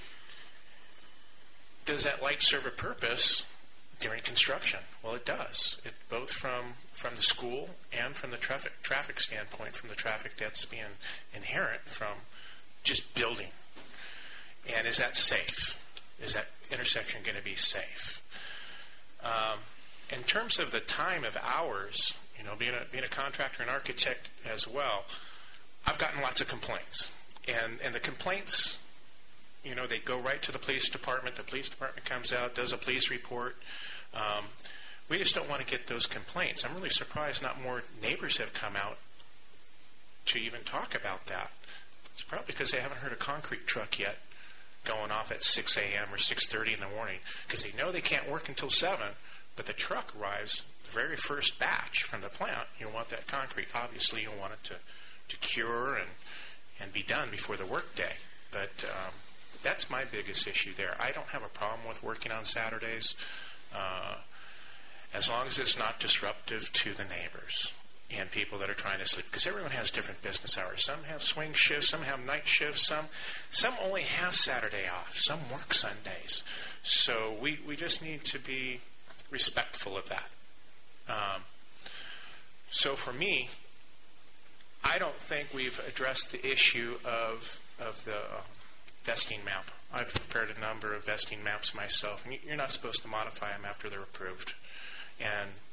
does that light serve a purpose during construction? Well, it does. It, both from, from the school and from the traffic traffic standpoint, from the traffic that's being inherent from just building. And is that safe? Is that intersection going to be safe? Um, In terms of the time of hours, you know, being a, being a contractor and architect as well, I've gotten lots of complaints. And and the complaints, you know, they go right to the police department. The police department comes out, does a police report. Um, we just don't want to get those complaints. I'm really surprised not more neighbors have come out to even talk about that. It's probably because they haven't heard a concrete truck yet going off at six a.m. or six thirty in the morning, because they know they can't work until seven. But the truck arrives, the very first batch from the plant. You want that concrete. Obviously, you want it to, to cure and and be done before the work day. But um, that's my biggest issue there. I don't have a problem with working on Saturdays uh, as long as it's not disruptive to the neighbors and people that are trying to sleep. Because everyone has different business hours. Some have swing shifts, some have night shifts, some some only have Saturday off, some work Sundays. So we, we just need to be respectful of that. Um, so for me, I don't think we've addressed the issue of of the uh, vesting map. I've prepared a number of vesting maps myself, and you're not supposed to modify them after they're approved. And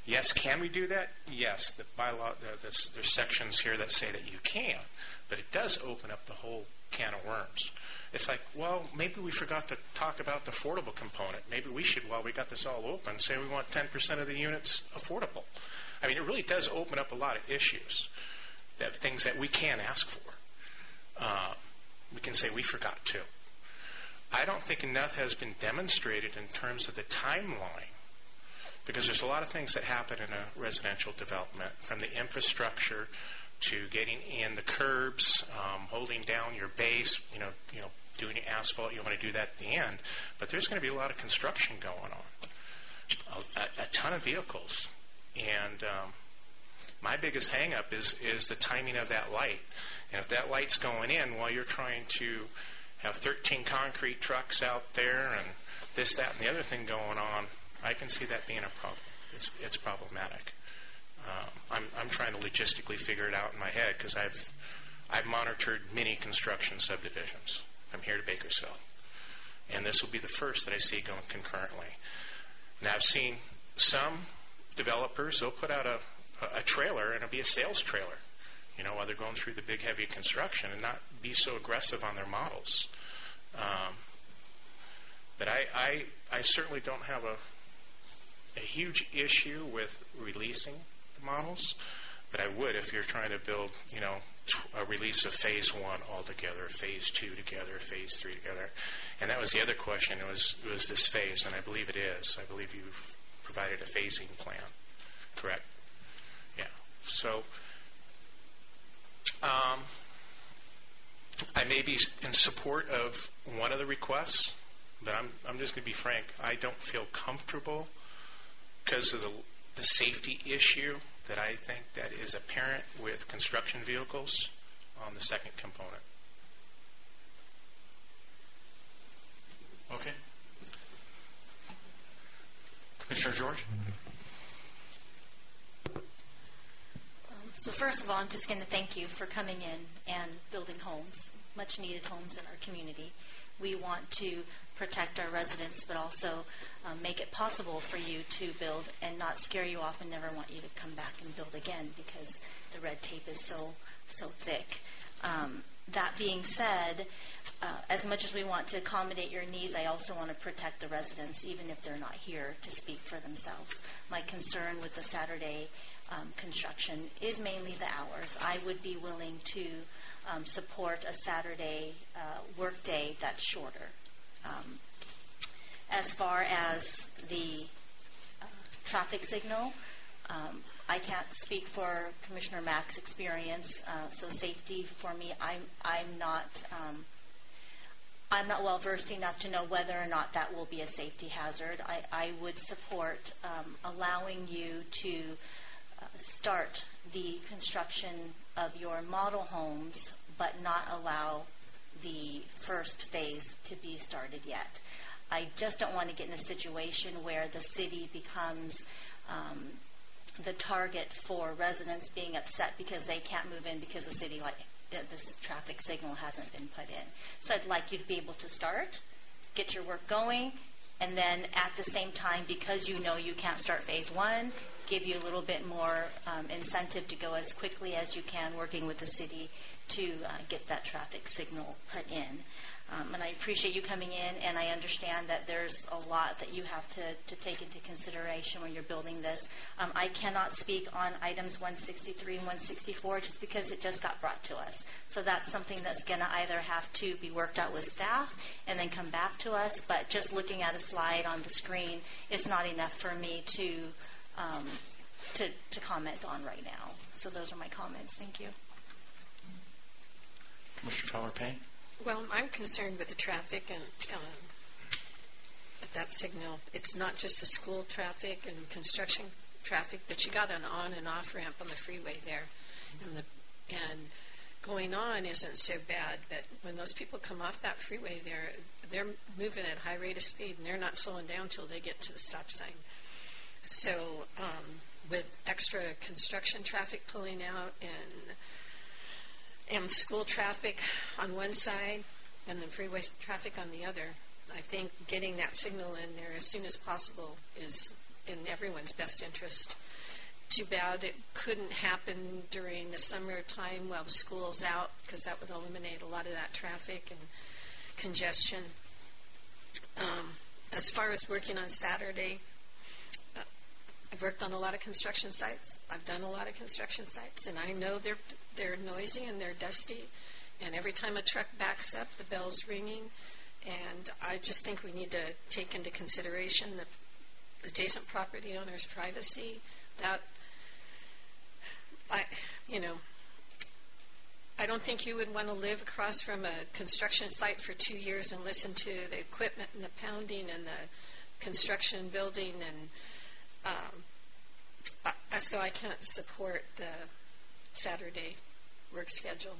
Yes, can we do that? Yes, the bylaw, the, the, there's sections here that say that you can, but it does open up the whole can of worms. It's like, well, maybe we forgot to talk about the affordable component. Maybe we should, while we got this all open, say we want ten percent of the units affordable. I mean, it really does open up a lot of issues, that things that we can ask for. Uh, we can say we forgot to. I don't think enough has been demonstrated in terms of the timeline, because there's a lot of things that happen in a residential development, from the infrastructure to getting in the curbs, um, holding down your base, you know, you know, doing your asphalt. You want to do that at the end, but there's going to be a lot of construction going on, a, a ton of vehicles, and um, my biggest hang-up is is the timing of that light. And if that light's going in while you're trying to have thirteen concrete trucks out there and this, that, and the other thing going on, I can see that being a problem. It's it's problematic. Um, I'm I'm trying to logistically figure it out in my head, because I've I've monitored many construction subdivisions from here to Bakersfield, and this will be the first that I see going concurrently. Now, I've seen some developers, they'll put out a, a, a trailer, and it'll be a sales trailer, you know, while they're going through the big heavy construction, and not be so aggressive on their models. Um, but I, I I certainly don't have a a huge issue with releasing the models, but I would if you're trying to build, you know, a release of phase one altogether, phase two together, phase three together. And that was the other question. It was it was this phase, and I believe it is. I believe you've provided a phasing plan, correct? Yeah. So um, I may be in support of one of the requests, but I'm I'm just going to be frank. I don't feel comfortable because of the the safety issue that I think that is apparent with construction vehicles on the second component. Okay. Commissioner George? Um, so first of all, I'm just going to thank you for coming in and building homes, much needed homes in our community. We want to protect our residents, but also um, make it possible for you to build and not scare you off and never want you to come back and build again, because the red tape is so, so thick. Um, that being said, uh, as much as we want to accommodate your needs, I also want to protect the residents, even if they're not here to speak for themselves. My concern with the Saturday um, construction is mainly the hours. I would be willing to um, support a Saturday uh, work day that's shorter. Um, as far as the uh, traffic signal, um, I can't speak for Commissioner Mack's experience. Uh, so safety for me, I'm I'm not um, I'm not well versed enough to know whether or not that will be a safety hazard. I, I would support um, allowing you to uh, start the construction of your model homes, but not allow the first phase to be started yet. I just don't want to get in a situation where the city becomes um, the target for residents being upset because they can't move in because the city, like this traffic signal hasn't been put in. So I'd like you to be able to start, get your work going, and then at the same time, because you know you can't start phase one, give you a little bit more um, incentive to go as quickly as you can, working with the city to uh, get that traffic signal put in. Um, and I appreciate you coming in, and I understand that there's a lot that you have to, to take into consideration when you're building this. Um, I cannot speak on items one sixty-three and one sixty-four just because it just got brought to us. So that's something that's going to either have to be worked out with staff and then come back to us, but just looking at a slide on the screen, it's not enough for me to um, to, to comment on right now. So those are my comments. Thank you. Commissioner Fowler-Payne? Well, I'm concerned with the traffic and um, that signal. It's not just the school traffic and construction traffic, but you got an on and off ramp on the freeway there, and the and going on isn't so bad. But when those people come off that freeway, they're they're moving at a high rate of speed, and they're not slowing down until they get to the stop sign. So um, with extra construction traffic pulling out and and school traffic on one side and the freeway traffic on the other, I think getting that signal in there as soon as possible is in everyone's best interest. too bad it couldn't happen during the summertime while the school's out, because that would eliminate a lot of that traffic and congestion. Um, as far as working on Saturday, uh, I've worked on a lot of construction sites. I've done a lot of construction sites, and I know they're they're noisy and they're dusty. And every time a truck backs up, the bell's ringing. And I just think we need to take into consideration the adjacent property owner's privacy. That I, you know, I don't think you would want to live across from a construction site for two years and listen to the equipment and the pounding and the construction building, and um, I, so I can't support the Saturday work schedule.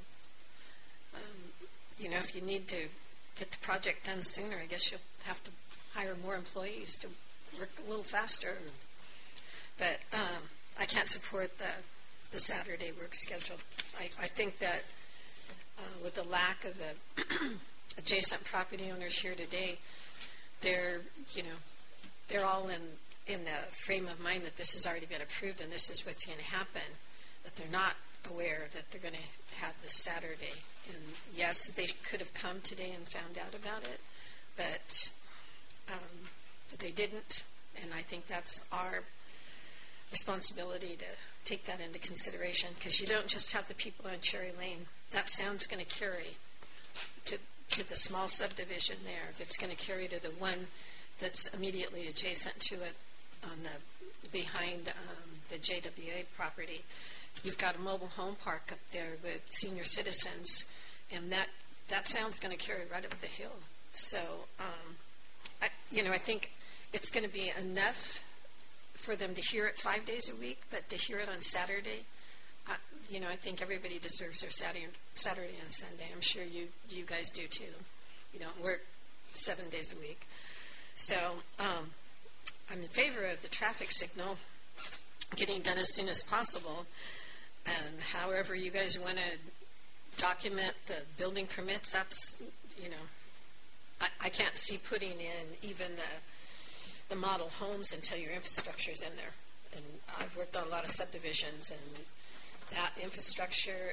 Um, you know, if you need to get the project done sooner, I guess you'll have to hire more employees to work a little faster. But um, I can't support the the Saturday work schedule. I, I think that uh, with the lack of the adjacent property owners here today, they're, you know, they're all in, in the frame of mind that this has already been approved and this is what's going to happen, but they're not aware that they're going to have this Saturday. And yes, they could have come today and found out about it, but um, they didn't, and I think that's our responsibility to take that into consideration, because you don't just have the people on Cherry Lane. That sound's going to carry to to the small subdivision there. That's going to carry to the one that's immediately adjacent to it on the behind um, the J W A property. You've got a mobile home park up there with senior citizens, and that that sound's going to carry right up the hill. So, um, I, you know, I think it's going to be enough for them to hear it five days a week, but to hear it on Saturday, uh, you know, I think everybody deserves their Saturday, Saturday and Sunday. I'm sure you, you guys do too. You don't work seven days a week. So um, I'm in favor of the traffic signal getting done as soon as possible. And however you guys want to document the building permits, that's, you know, I, I can't see putting in even the the model homes until your infrastructure's in there. And I've worked on a lot of subdivisions, and that infrastructure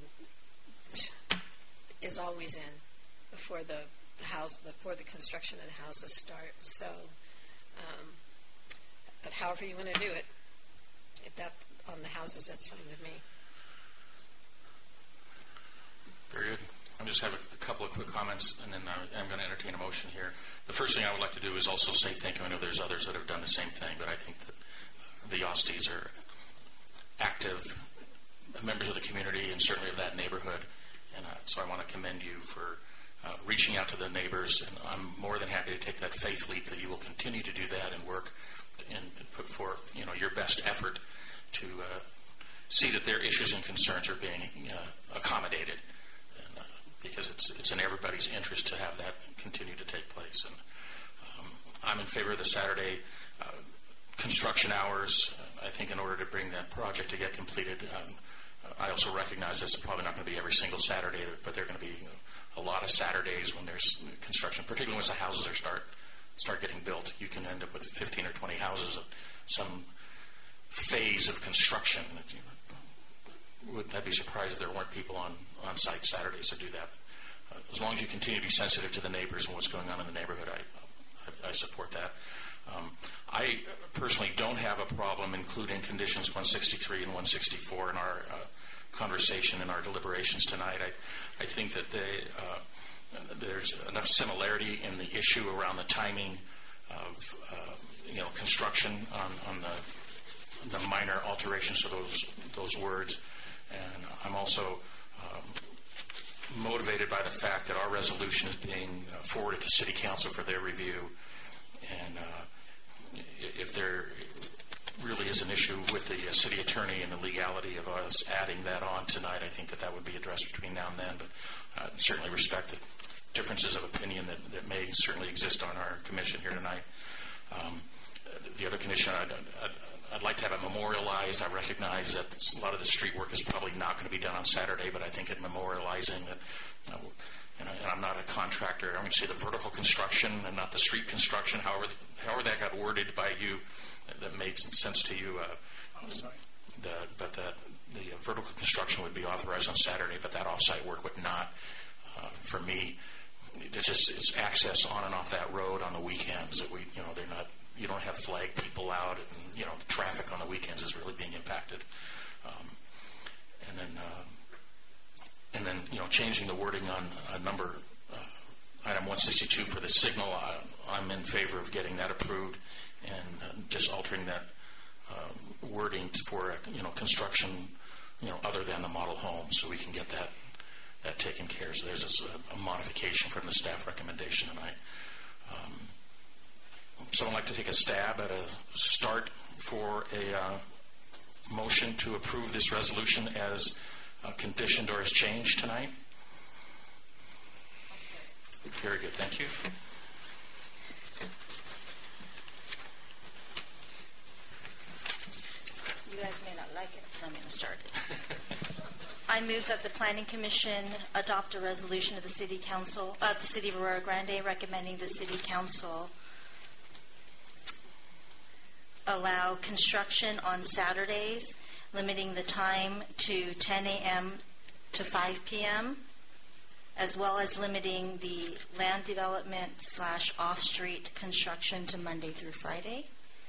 and is always in before the, the house before the construction of the houses starts. So, um, but however you want to do it, if that on the houses, that's fine with me. Very good. I just have a, a couple of quick comments, and then I, I'm going to entertain a motion here. The first thing I would like to do is also say thank you. I know there's others that have done the same thing, but I think that the Osties are active members of the community and certainly of that neighborhood, and uh, so I want to commend you for uh, reaching out to the neighbors, and I'm more than happy to take that faith leap that you will continue to do that and work and, and put forth, you know, your best effort to uh, see that their issues and concerns are being uh, accommodated. Because it's it's in everybody's interest to have that continue to take place. And um, I'm in favor of the Saturday uh, construction hours. Uh, I think in order to bring that project to get completed, um, I also recognize that's probably not going to be every single Saturday, but there are going to be a lot of Saturdays when there's construction, particularly once the houses are start start getting built. You can end up with fifteen or twenty houses of some phase of construction. That, you know, would I'd be surprised if there weren't people on, on site Saturdays to do that. Uh, as long as you continue to be sensitive to the neighbors and what's going on in the neighborhood, I, I, I support that. Um, I personally don't have a problem including conditions one sixty-three and one sixty-four in our uh, conversation and our deliberations tonight. I, I think that they, uh, there's enough similarity in the issue around the timing of uh, you know construction on, on the, the minor alterations to those those words. And I'm also um, motivated by the fact that our resolution is being uh, forwarded to City Council for their review. And uh, if there really is an issue with the uh, city attorney and the legality of us adding that on tonight, I think that that would be addressed between now and then. But uh, certainly respect the differences of opinion that, that may certainly exist on our commission here tonight. Um, the other condition I'd, I'd, I'd like to have it memorialized. I recognize that a lot of the street work is probably not going to be done on Saturday, but I think it memorializing that, uh, you know, and I'm not a contractor. I'm going to say the vertical construction and not the street construction, however, however that got worded by you, that, that made sense to you. Uh, I'm sorry. the, but the, the vertical construction would be authorized on Saturday, but that off-site work would not. Uh, for me, it's just it's access on and off that road on the weekends that we, you know, they're not. You don't have flag people out, and you know, the traffic on the weekends is really being impacted. Um, and then, uh, and then, you know, changing the wording on uh, number uh, item one sixty-two for the signal. I, I'm in favor of getting that approved, and uh, just altering that uh, wording for uh, you know construction, you know, other than the model home, so we can get that that taken care of. So there's a, a modification from the staff recommendation tonight. Um, Someone like to take a stab at a start for a uh, motion to approve this resolution as uh, conditioned or as changed tonight? Very good, thank you. You guys may not like it, but I'm going to start it. I move that the Planning Commission adopt a resolution of the City Council of uh, the City of Aurora Grande recommending the City Council allow construction on Saturdays, limiting the time to ten a.m. to five p.m., as well as limiting the land development slash off-street construction to Monday through Friday,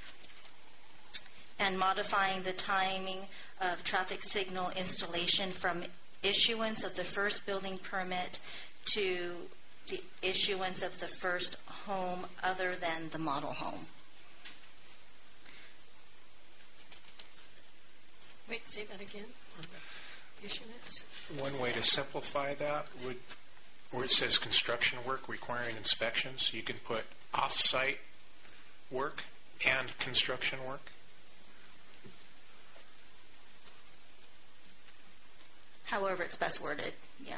and modifying the timing of traffic signal installation from issuance of the first building permit to the issuance of the first home other than the model home. Wait, say that again on the issuance. One way to simplify that would, where it says construction work requiring inspections, you can put off-site work and construction work. However it's best worded, yeah.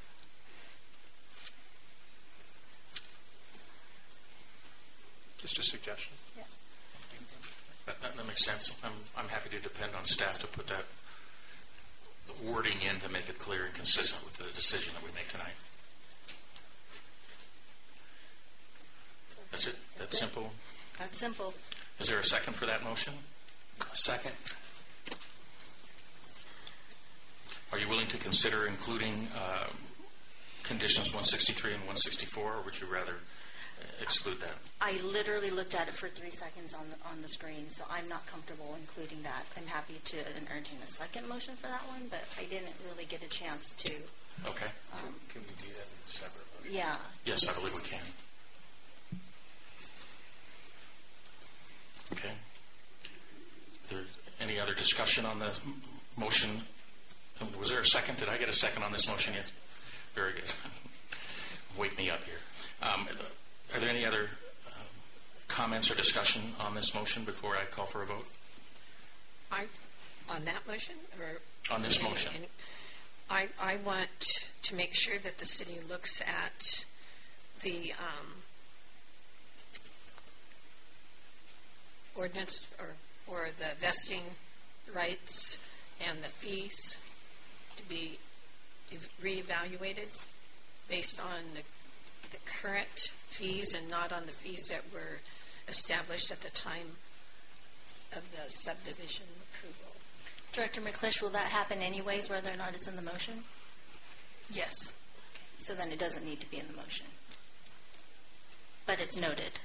Just a suggestion. Yeah. That, that, that makes sense. I'm, I'm happy to depend on staff to put that wording in to make it clear and consistent with the decision that we make tonight. That's it? That's simple? That's simple. Is there a second for that motion? A second. Are you willing to consider including uh, conditions one sixty-three and one sixty-four, or would you rather exclude that? I literally looked at it for three seconds on the, on the screen, so I'm not comfortable including that. I'm happy to entertain a second motion for that one, but I didn't really get a chance to. Okay. Um, Can we do that in a separate motion? Yeah. Yes, I believe we can. Okay. Is there any other discussion on the m- motion? Was there a second? Did I get a second on this motion yet? Very good. Wake me up here. Um, are there any other uh, comments or discussion on this motion before I call for a vote? I, on that motion? Or on this any, motion. Any, I, I want to make sure that the city looks at the um, ordinance or, or the vesting rights and the fees to be reevaluated based on the, the current fees and not on the fees that were established at the time of the subdivision approval. Director McClish, will that happen anyways, whether or not it's in the motion? Yes. So then it doesn't need to be in the motion. But it's noted.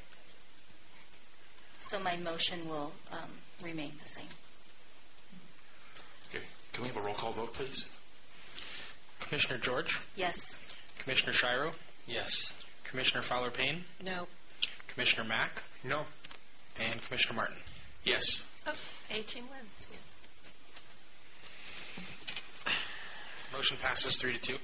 So my motion will um, remain the same. Okay. Can we have a roll call vote, please? Commissioner George? Yes. Commissioner Shiro? Yes. Commissioner Fowler-Payne? No. Commissioner Mack? No. And Commissioner Martin? Yes. Oh, eighteen wins. Yeah. Motion passes three to two.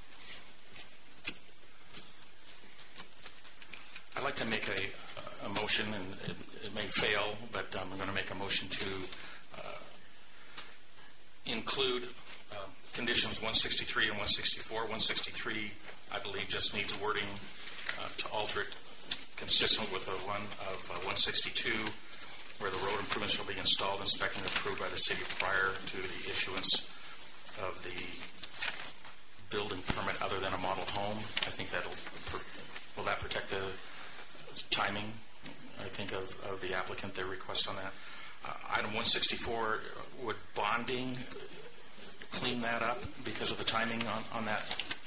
I'd like to make a, a motion, and it, it may fail, but um, I'm going to make a motion to uh, include uh, conditions one sixty-three and one sixty-four. one sixty-three, I believe, just needs wording uh, to alter it consistent with the one of uh, one sixty-two, where the road improvements shall be installed, inspected, and approved by the city prior to the issuance of the building permit other than a model home. I think that'll, will that protect the timing, I think, of, of the applicant, their request on that. Uh, item one sixty-four, would bonding clean that up because of the timing on, on that?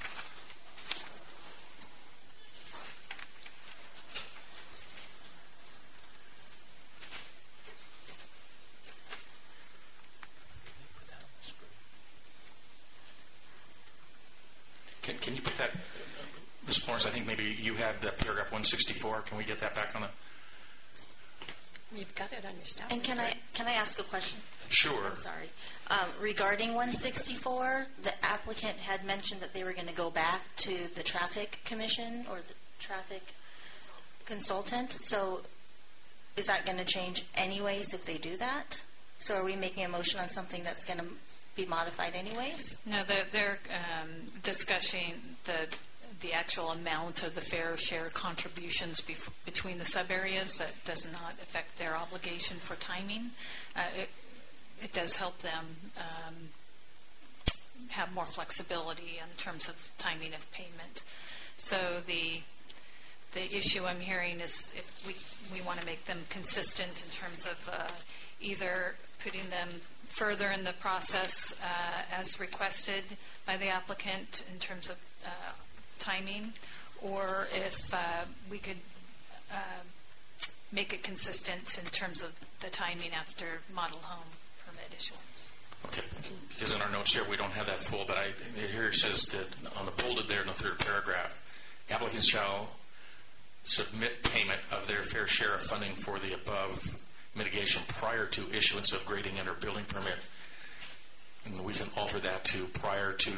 Can, can you put that, Miz Florence, I think maybe you had that paragraph one sixty-four. Can we get that back on the... You've got it on your staff. And can I can I ask a question? Sure. I'm sorry. Um, regarding one sixty-four, the applicant had mentioned that they were going to go back to the traffic commission or the traffic consultant. So is that going to change anyways if they do that? So are we making a motion on something that's going to be modified anyways? No, they're, they're um, discussing the the actual amount of the fair share contributions bef- between the sub-areas. That does not affect their obligation for timing. Uh, it, it does help them um, have more flexibility in terms of timing of payment. So the the issue I'm hearing is if we, we want to make them consistent in terms of uh, either putting them further in the process uh, as requested by the applicant in terms of uh, timing, or if uh, we could uh, make it consistent in terms of the timing after model home permit issuance. Okay, because in our notes here we don't have that full, but I, here it says that on the bolded there in the third paragraph, applicants shall submit payment of their fair share of funding for the above mitigation prior to issuance of grading and or building permit. And we can alter that to prior to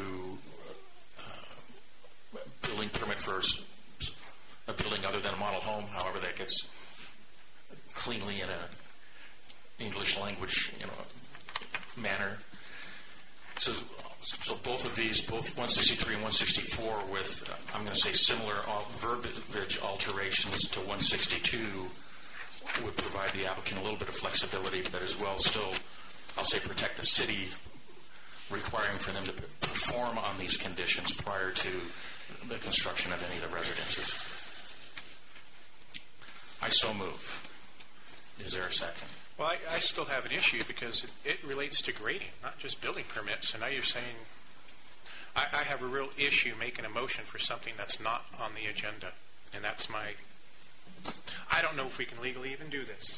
uh, building permit for a building other than a model home, however that gets cleanly in a English language, you know, manner. So, so both of these, both one sixty-three and one sixty-four, with uh, I'm going to say similar al- verbiage alterations to one sixty-two, would provide the applicant a little bit of flexibility, but as well still, I'll say, protect the city, requiring for them to perform on these conditions prior to the construction of any of the residences. I so move. Is there a second? Well, I, I still have an issue because it, it relates to grading, not just building permits. And now you're saying I, I have a real issue making a motion for something that's not on the agenda. And that's my... I don't know if we can legally even do this.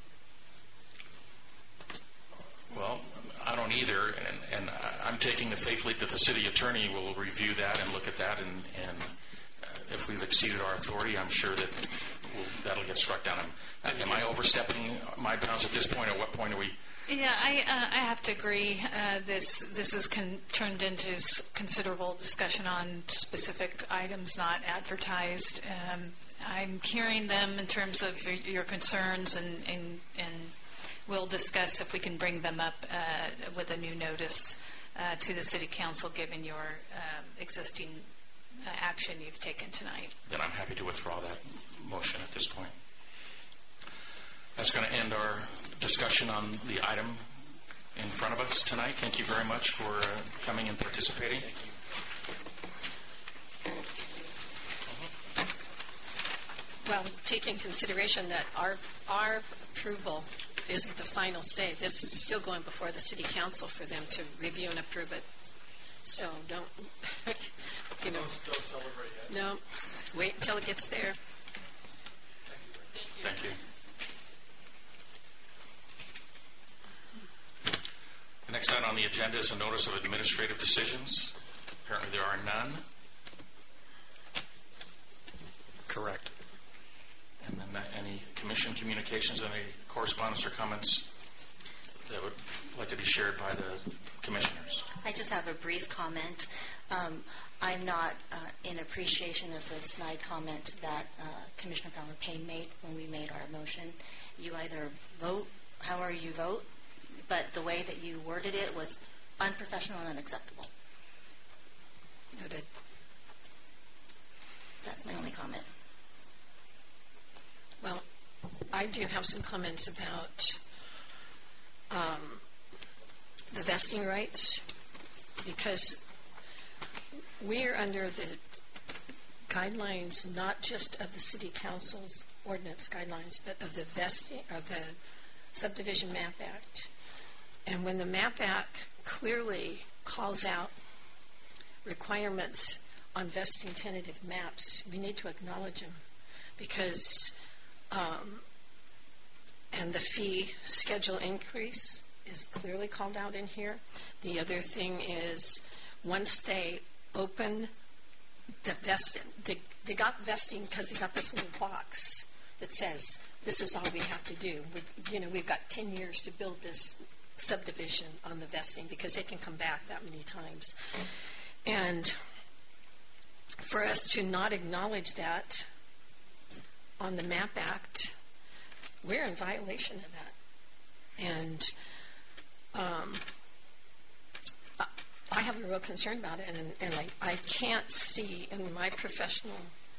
Well, I don't either, and, and I'm taking the faith leap that the city attorney will review that and look at that, and, and uh, if we've exceeded our authority, I'm sure that we'll, that'll get struck down. Am, am I overstepping my bounds at this point, or what point are we? Yeah, I uh, I have to agree. Uh, this this has con- turned into s- considerable discussion on specific items not advertised. Um, I'm hearing them in terms of your concerns, and, and, and we'll discuss if we can bring them up uh, with a new notice uh, to the City Council, given your uh, existing uh, action you've taken tonight. Then I'm happy to withdraw that motion at this point. That's going to end our discussion on the item in front of us tonight. Thank you very much for uh, coming and participating. Thank you. Well, take in consideration that our our approval isn't the final say. This is still going before the City Council for them to review and approve it. So don't, you know. Don't, don't celebrate yet. No, wait until it gets there. Thank you. The next item on the agenda is a notice of administrative decisions. Apparently there are none. Correct. And then uh, any commission communications, any correspondence or comments that would like to be shared by the commissioners? I just have a brief comment. Um, I'm not uh, in appreciation of the snide comment that uh, Commissioner Fowler Payne made when we made our motion. You either vote however you vote, but the way that you worded it was unprofessional and unacceptable. Noted. That's my only comment. Well, I do have some comments about um, the vesting rights, because we're under the guidelines not just of the City Council's ordinance guidelines, but of the vesting of the Subdivision Map Act. And when the Map Act clearly calls out requirements on vesting tentative maps, we need to acknowledge them, because um, and the fee schedule increase is clearly called out in here. The other thing is, once they open the vesting, they, they got vesting because they got this little box that says this is all we have to do. We, you know, we've got ten years to build this subdivision on the vesting, because they can come back that many times. And for us to not acknowledge that on the MAP Act, we're in violation of that. And um, I have a real concern about it, and, and I, I can't see in my professional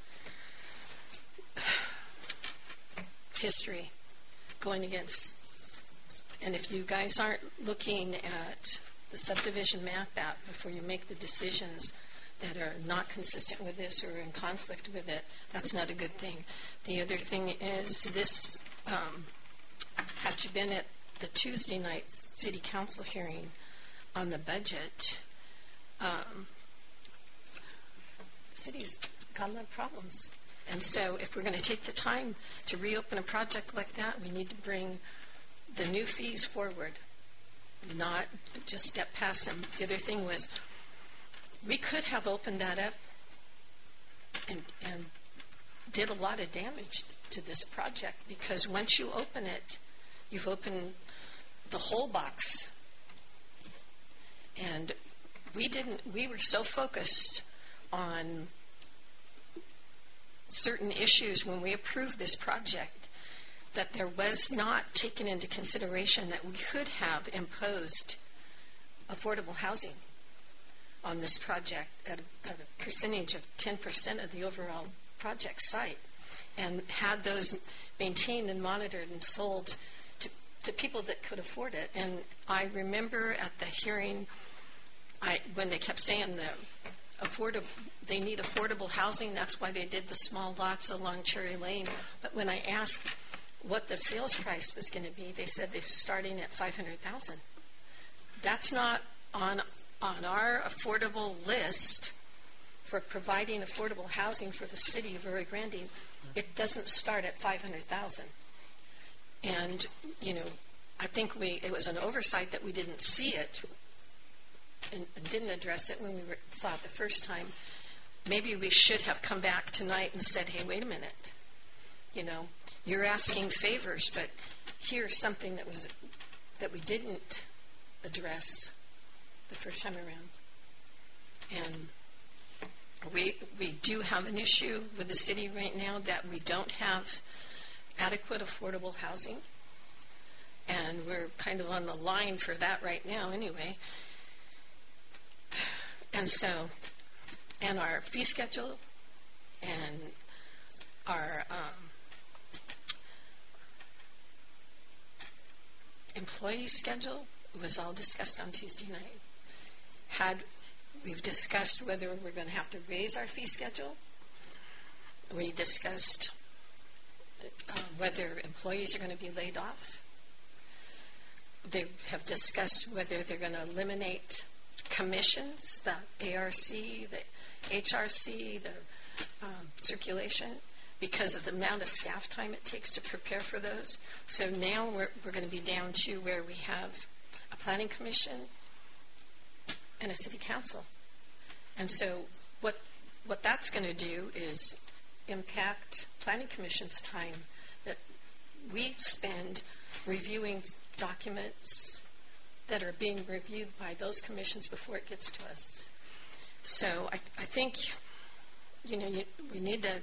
history going against. And if you guys aren't looking at the subdivision map app before you make the decisions that are not consistent with this or in conflict with it, that's not a good thing. The other thing is this, um, had you been at the Tuesday night city council hearing on the budget, um, the city's got a lot of problems. And so if we're going to take the time to reopen a project like that, we need to bring the new fees forward, not just step past them. The other thing was, we could have opened that up and, and did a lot of damage to this project, because once you open it, you've opened the whole box. And we didn't, we were so focused on certain issues when we approved this project that there was not taken into consideration that we could have imposed affordable housing on this project at a, at a percentage of ten percent of the overall project site, and had those maintained and monitored and sold to, to people that could afford it. And I remember at the hearing, I, when they kept saying the affordable, they need affordable housing, that's why they did the small lots along Cherry Lane. But when I asked what the sales price was going to be, they said they're starting at five hundred thousand dollars. That's not on on our affordable list for providing affordable housing for the city of Rio Grande. It doesn't start at five hundred thousand dollars. And, you know, I think we it was an oversight that we didn't see it and, and didn't address it when we were, saw it the first time. Maybe we should have come back tonight and said, hey, wait a minute. You know, you're asking favors, but here's something that was that we didn't address the first time around. And we we do have an issue with the city right now that we don't have adequate affordable housing, and we're kind of on the line for that right now anyway. And so, and our fee schedule and our um, employee schedule was all discussed on Tuesday night. Had we've discussed whether we're going to have to raise our fee schedule. We discussed uh, whether employees are going to be laid off. They have discussed whether they're going to eliminate commissions, the A R C, the H R C, the um, circulation, because of the amount of staff time it takes to prepare for those. So now we're, we're going to be down to where we have a planning commission and a city council. And so what what that's going to do is impact planning commission's time that we spend reviewing documents that are being reviewed by those commissions before it gets to us. So I, I think, you know, you, we need to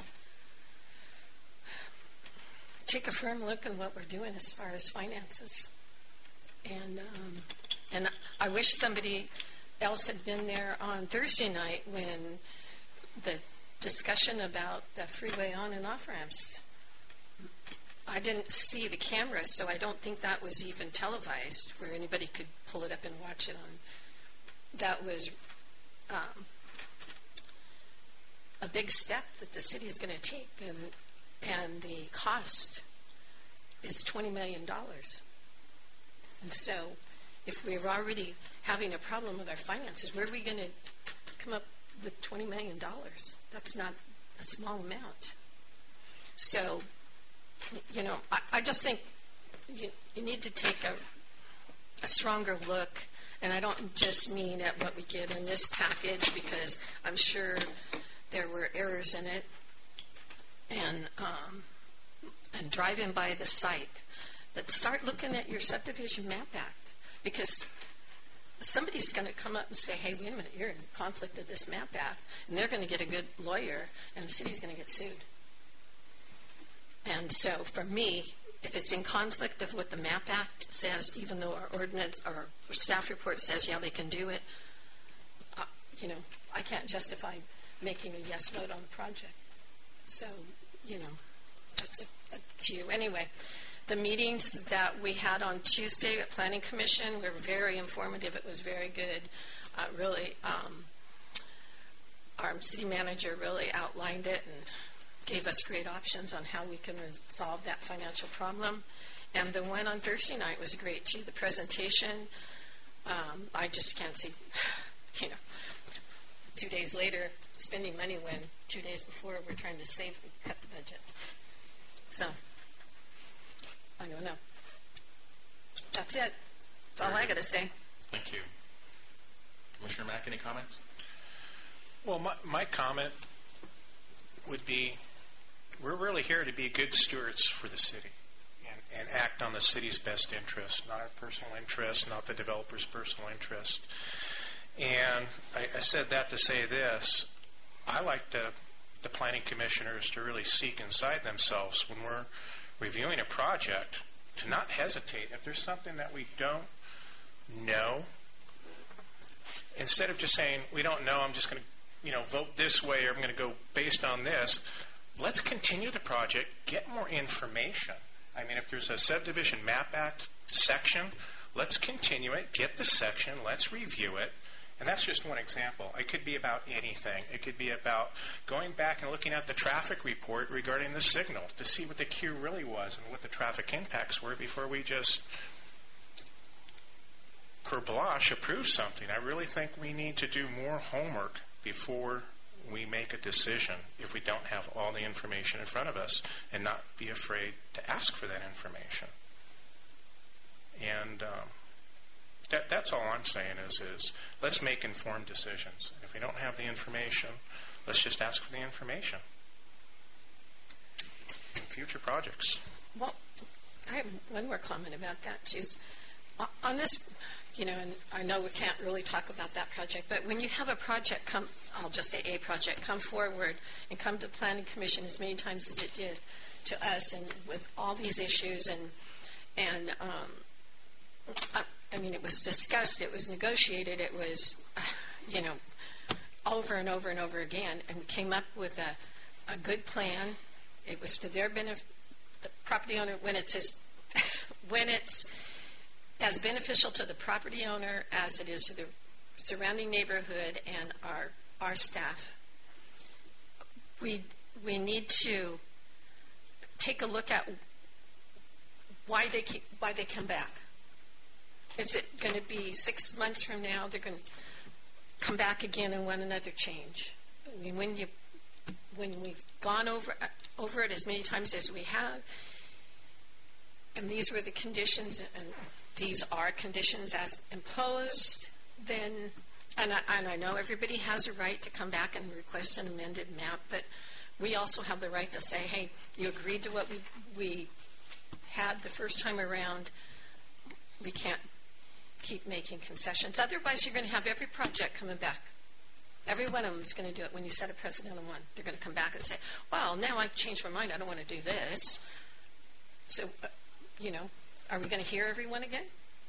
take a firm look at what we're doing as far as finances. And um, and I wish somebody else had been there on Thursday night when the discussion about the freeway on and off ramps. I didn't see the cameras, so I don't think that was even televised where anybody could pull it up and watch it on. That was um, a big step that the city is going to take, and and the cost is twenty million dollars. And so if we're already having a problem with our finances, where are we going to come up with twenty million dollars? That's not a small amount. So, you know, I, I just think you, you need to take a, a stronger look, and I don't just mean at what we get in this package, because I'm sure there were errors in it, and um, and driving by the site. But start looking at your subdivision map act, because somebody's going to come up and say, hey, wait a minute, you're in conflict of this map act, and they're going to get a good lawyer, and the city's going to get sued. And so for me, if it's in conflict of what the map act says, even though our ordinance or our staff report says, yeah, they can do it, uh, you know, I can't justify making a yes vote on the project. So, you know, that's up to you. Anyway, the meetings that we had on Tuesday at Planning Commission were very informative. It was very good. Uh, really, um, our city manager really outlined it and gave us great options on how we can resolve that financial problem. And the one on Thursday night was great too. The presentation, um, I just can't see, you know, two days later spending money when two days before we're trying to save and cut the budget. So, I don't know. That's it. That's all I got to say. Thank you. Commissioner Mack, any comments? Well, my, my comment would be, we're really here to be good stewards for the city and, and act on the city's best interest, not our personal interest, not the developer's personal interest. And I, I said that to say this. I like the, the planning commissioners to really seek inside themselves when we're reviewing a project, to not hesitate. If there's something that we don't know, instead of just saying, we don't know, I'm just going to, you know, vote this way, or I'm going to go based on this, let's continue the project, get more information. I mean, if there's a subdivision map act section, let's continue it, get the section, let's review it. And that's just one example. It could be about anything. It could be about going back and looking at the traffic report regarding the signal to see what the queue really was and what the traffic impacts were before we just carte blanche approve something. I really think we need to do more homework before we make a decision if we don't have all the information in front of us, and not be afraid to ask for that information. And um, that, that's all I'm saying is, is let's make informed decisions. If we don't have the information, let's just ask for the information in future projects. Well, I have one more comment about that, too. On this, you know, and I know we can't really talk about that project, but when you have a project come, I'll just say a project, come forward and come to Planning Commission as many times as it did to us, and with all these issues, and, and um, I, I mean, it was discussed, it was negotiated, it was, uh, you know, over and over and over again, and we came up with a, a good plan. It was to their benefit, the property owner, when it's as, when it's as beneficial to the property owner as it is to the surrounding neighborhood and our our staff. We we need to take a look at why they keep why they come back. Is it going to be six months from now they're going to come back again and want another change? I mean, when you when we've gone over over it as many times as we have, and these were the conditions, and these are conditions as imposed, then, and I, and I know everybody has a right to come back and request an amended map, but we also have the right to say, hey, you agreed to what we, we had the first time around. We can't keep making concessions. Otherwise, you're going to have every project coming back. Every one of them is going to do it when you set a precedent on one. They're going to come back and say, well, now I've changed my mind. I don't want to do this. So, uh, you know, are we going to hear everyone again?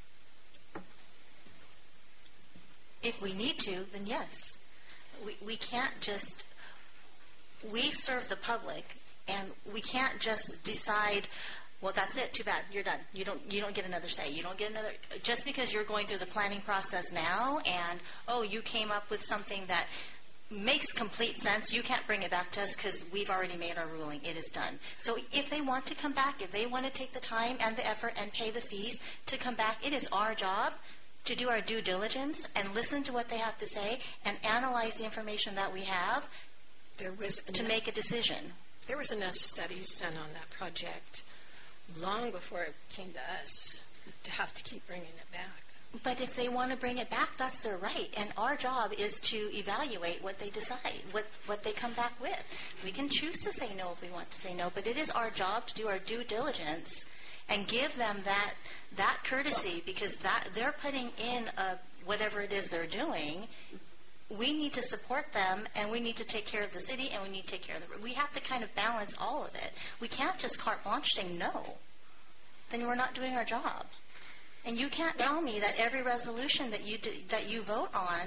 If we need to, then yes. We we can't just, we serve the public, and we can't just decide, well, that's it, too bad, you're done. You don't you don't get another say. You don't get another, just because you're going through the planning process now, and, oh, you came up with something that makes complete sense. You can't bring it back to us because we've already made our ruling. It is done. So if they want to come back, if they want to take the time and the effort and pay the fees to come back, it is our job to do our due diligence and listen to what they have to say and analyze the information that we have there was to enough, make a decision. There was enough studies done on that project long before it came to us to have to keep bringing it back. But if they want to bring it back, that's their right. And our job is to evaluate what they decide, what, what they come back with. We can choose to say no if we want to say no, but it is our job to do our due diligence and give them that that courtesy, because that they're putting in a, whatever it is they're doing. We need to support them, and we need to take care of the city, and we need to take care of the... We have to kind of balance all of it. We can't just carte blanche say no. Then we're not doing our job. And you can't tell me that every resolution that you do, that you vote on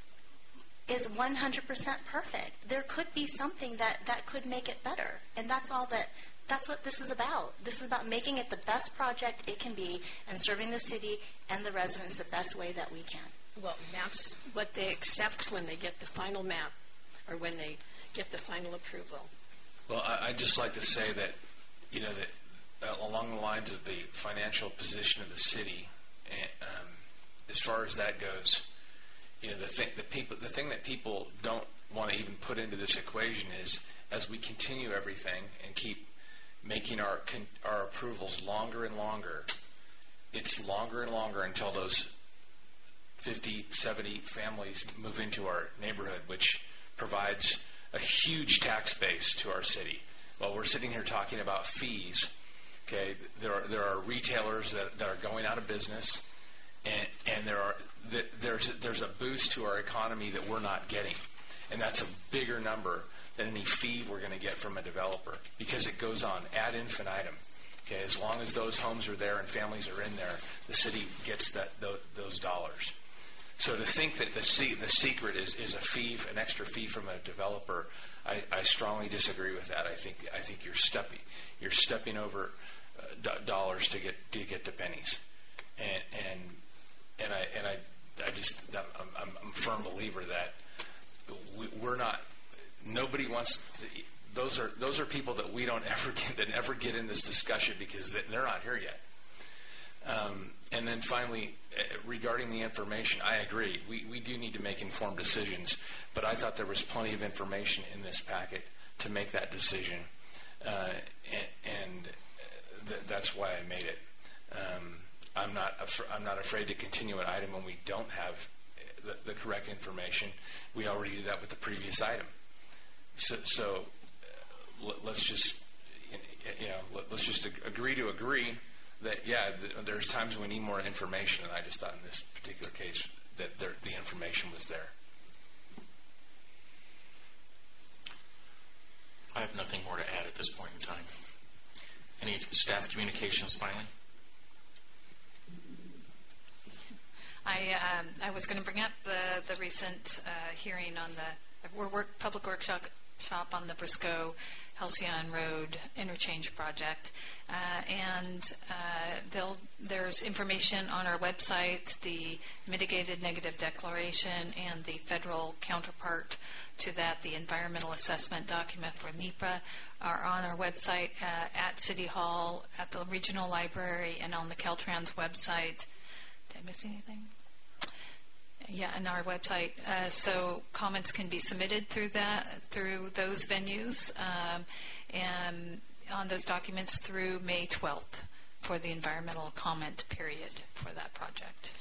is one hundred percent perfect. There could be something that, that could make it better. And that's all that, that's what this is about. This is about making it the best project it can be and serving the city and the residents the best way that we can. Well, that's what they accept when they get the final map or when they get the final approval. Well, I, I'd just like to say that, you know, that uh, along the lines of the financial position of the city, and, um, as far as that goes, you know, the thing that people, the thing that people don't want to even put into this equation is, as we continue everything and keep making our con- our approvals longer and longer, it's longer and longer until those fifty, seventy families move into our neighborhood, which provides a huge tax base to our city. While we're sitting here talking about fees, okay, there are there are retailers that, that are going out of business, and and there are there's there's a boost to our economy that we're not getting, and that's a bigger number than any fee we're going to get from a developer, because it goes on ad infinitum. Okay, as long as those homes are there and families are in there, the city gets that those dollars. So to think that the se- the secret is, is a fee, an extra fee from a developer, I, I strongly disagree with that. I think I think you're stepping you're stepping over uh, do- dollars to get to get to pennies, and and and I and I I just I'm, I'm, I'm a firm believer that we, we're not. Nobody wants to, those are those are people that we don't ever get that never get in this discussion because they're not here yet. Um, and then finally, uh, regarding the information, I agree. We, we do need to make informed decisions, but I thought there was plenty of information in this packet to make that decision, uh, and, and th- that's why I made it. Um, I'm not af- I'm not afraid to continue an item when we don't have the, the correct information. We already did that with the previous item. So, so uh, let, let's just you know let, let's just ag- agree to agree. That yeah, th- there's times we need more information, and I just thought in this particular case that there, the information was there. I have nothing more to add at this point in time. Any staff communications, finally? I um, I was going to bring up the the recent uh, hearing on the we're work, public workshop shop on the Briscoe Halcyon Road interchange project, uh, and uh, they'll, there's information on our website, the mitigated negative declaration and the federal counterpart to that, the environmental assessment document for NEPA, are on our website uh, at City Hall, at the regional library, and on the Caltrans website. Did I miss anything? Yeah, on our website. Uh, so comments can be submitted through that, through those venues, um, and on those documents through May twelfth for the environmental comment period for that project.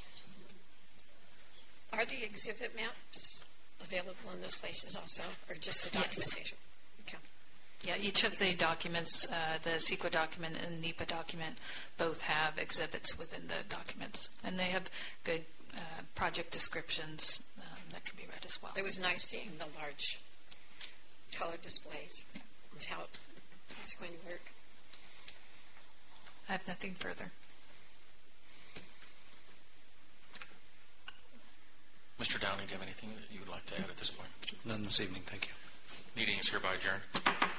Are the exhibit maps available in those places also, or just the documentation? Yes. Okay. Yeah, each of the documents, uh, the CEQA document and the NEPA document, both have exhibits within the documents, and they have good Uh, project descriptions um, that can be read as well. It was nice seeing the large color displays of how it's going to work. I have nothing further. Mister Downey, do you have anything that you would like to add at this point? None this evening, thank you. Meeting is hereby adjourned.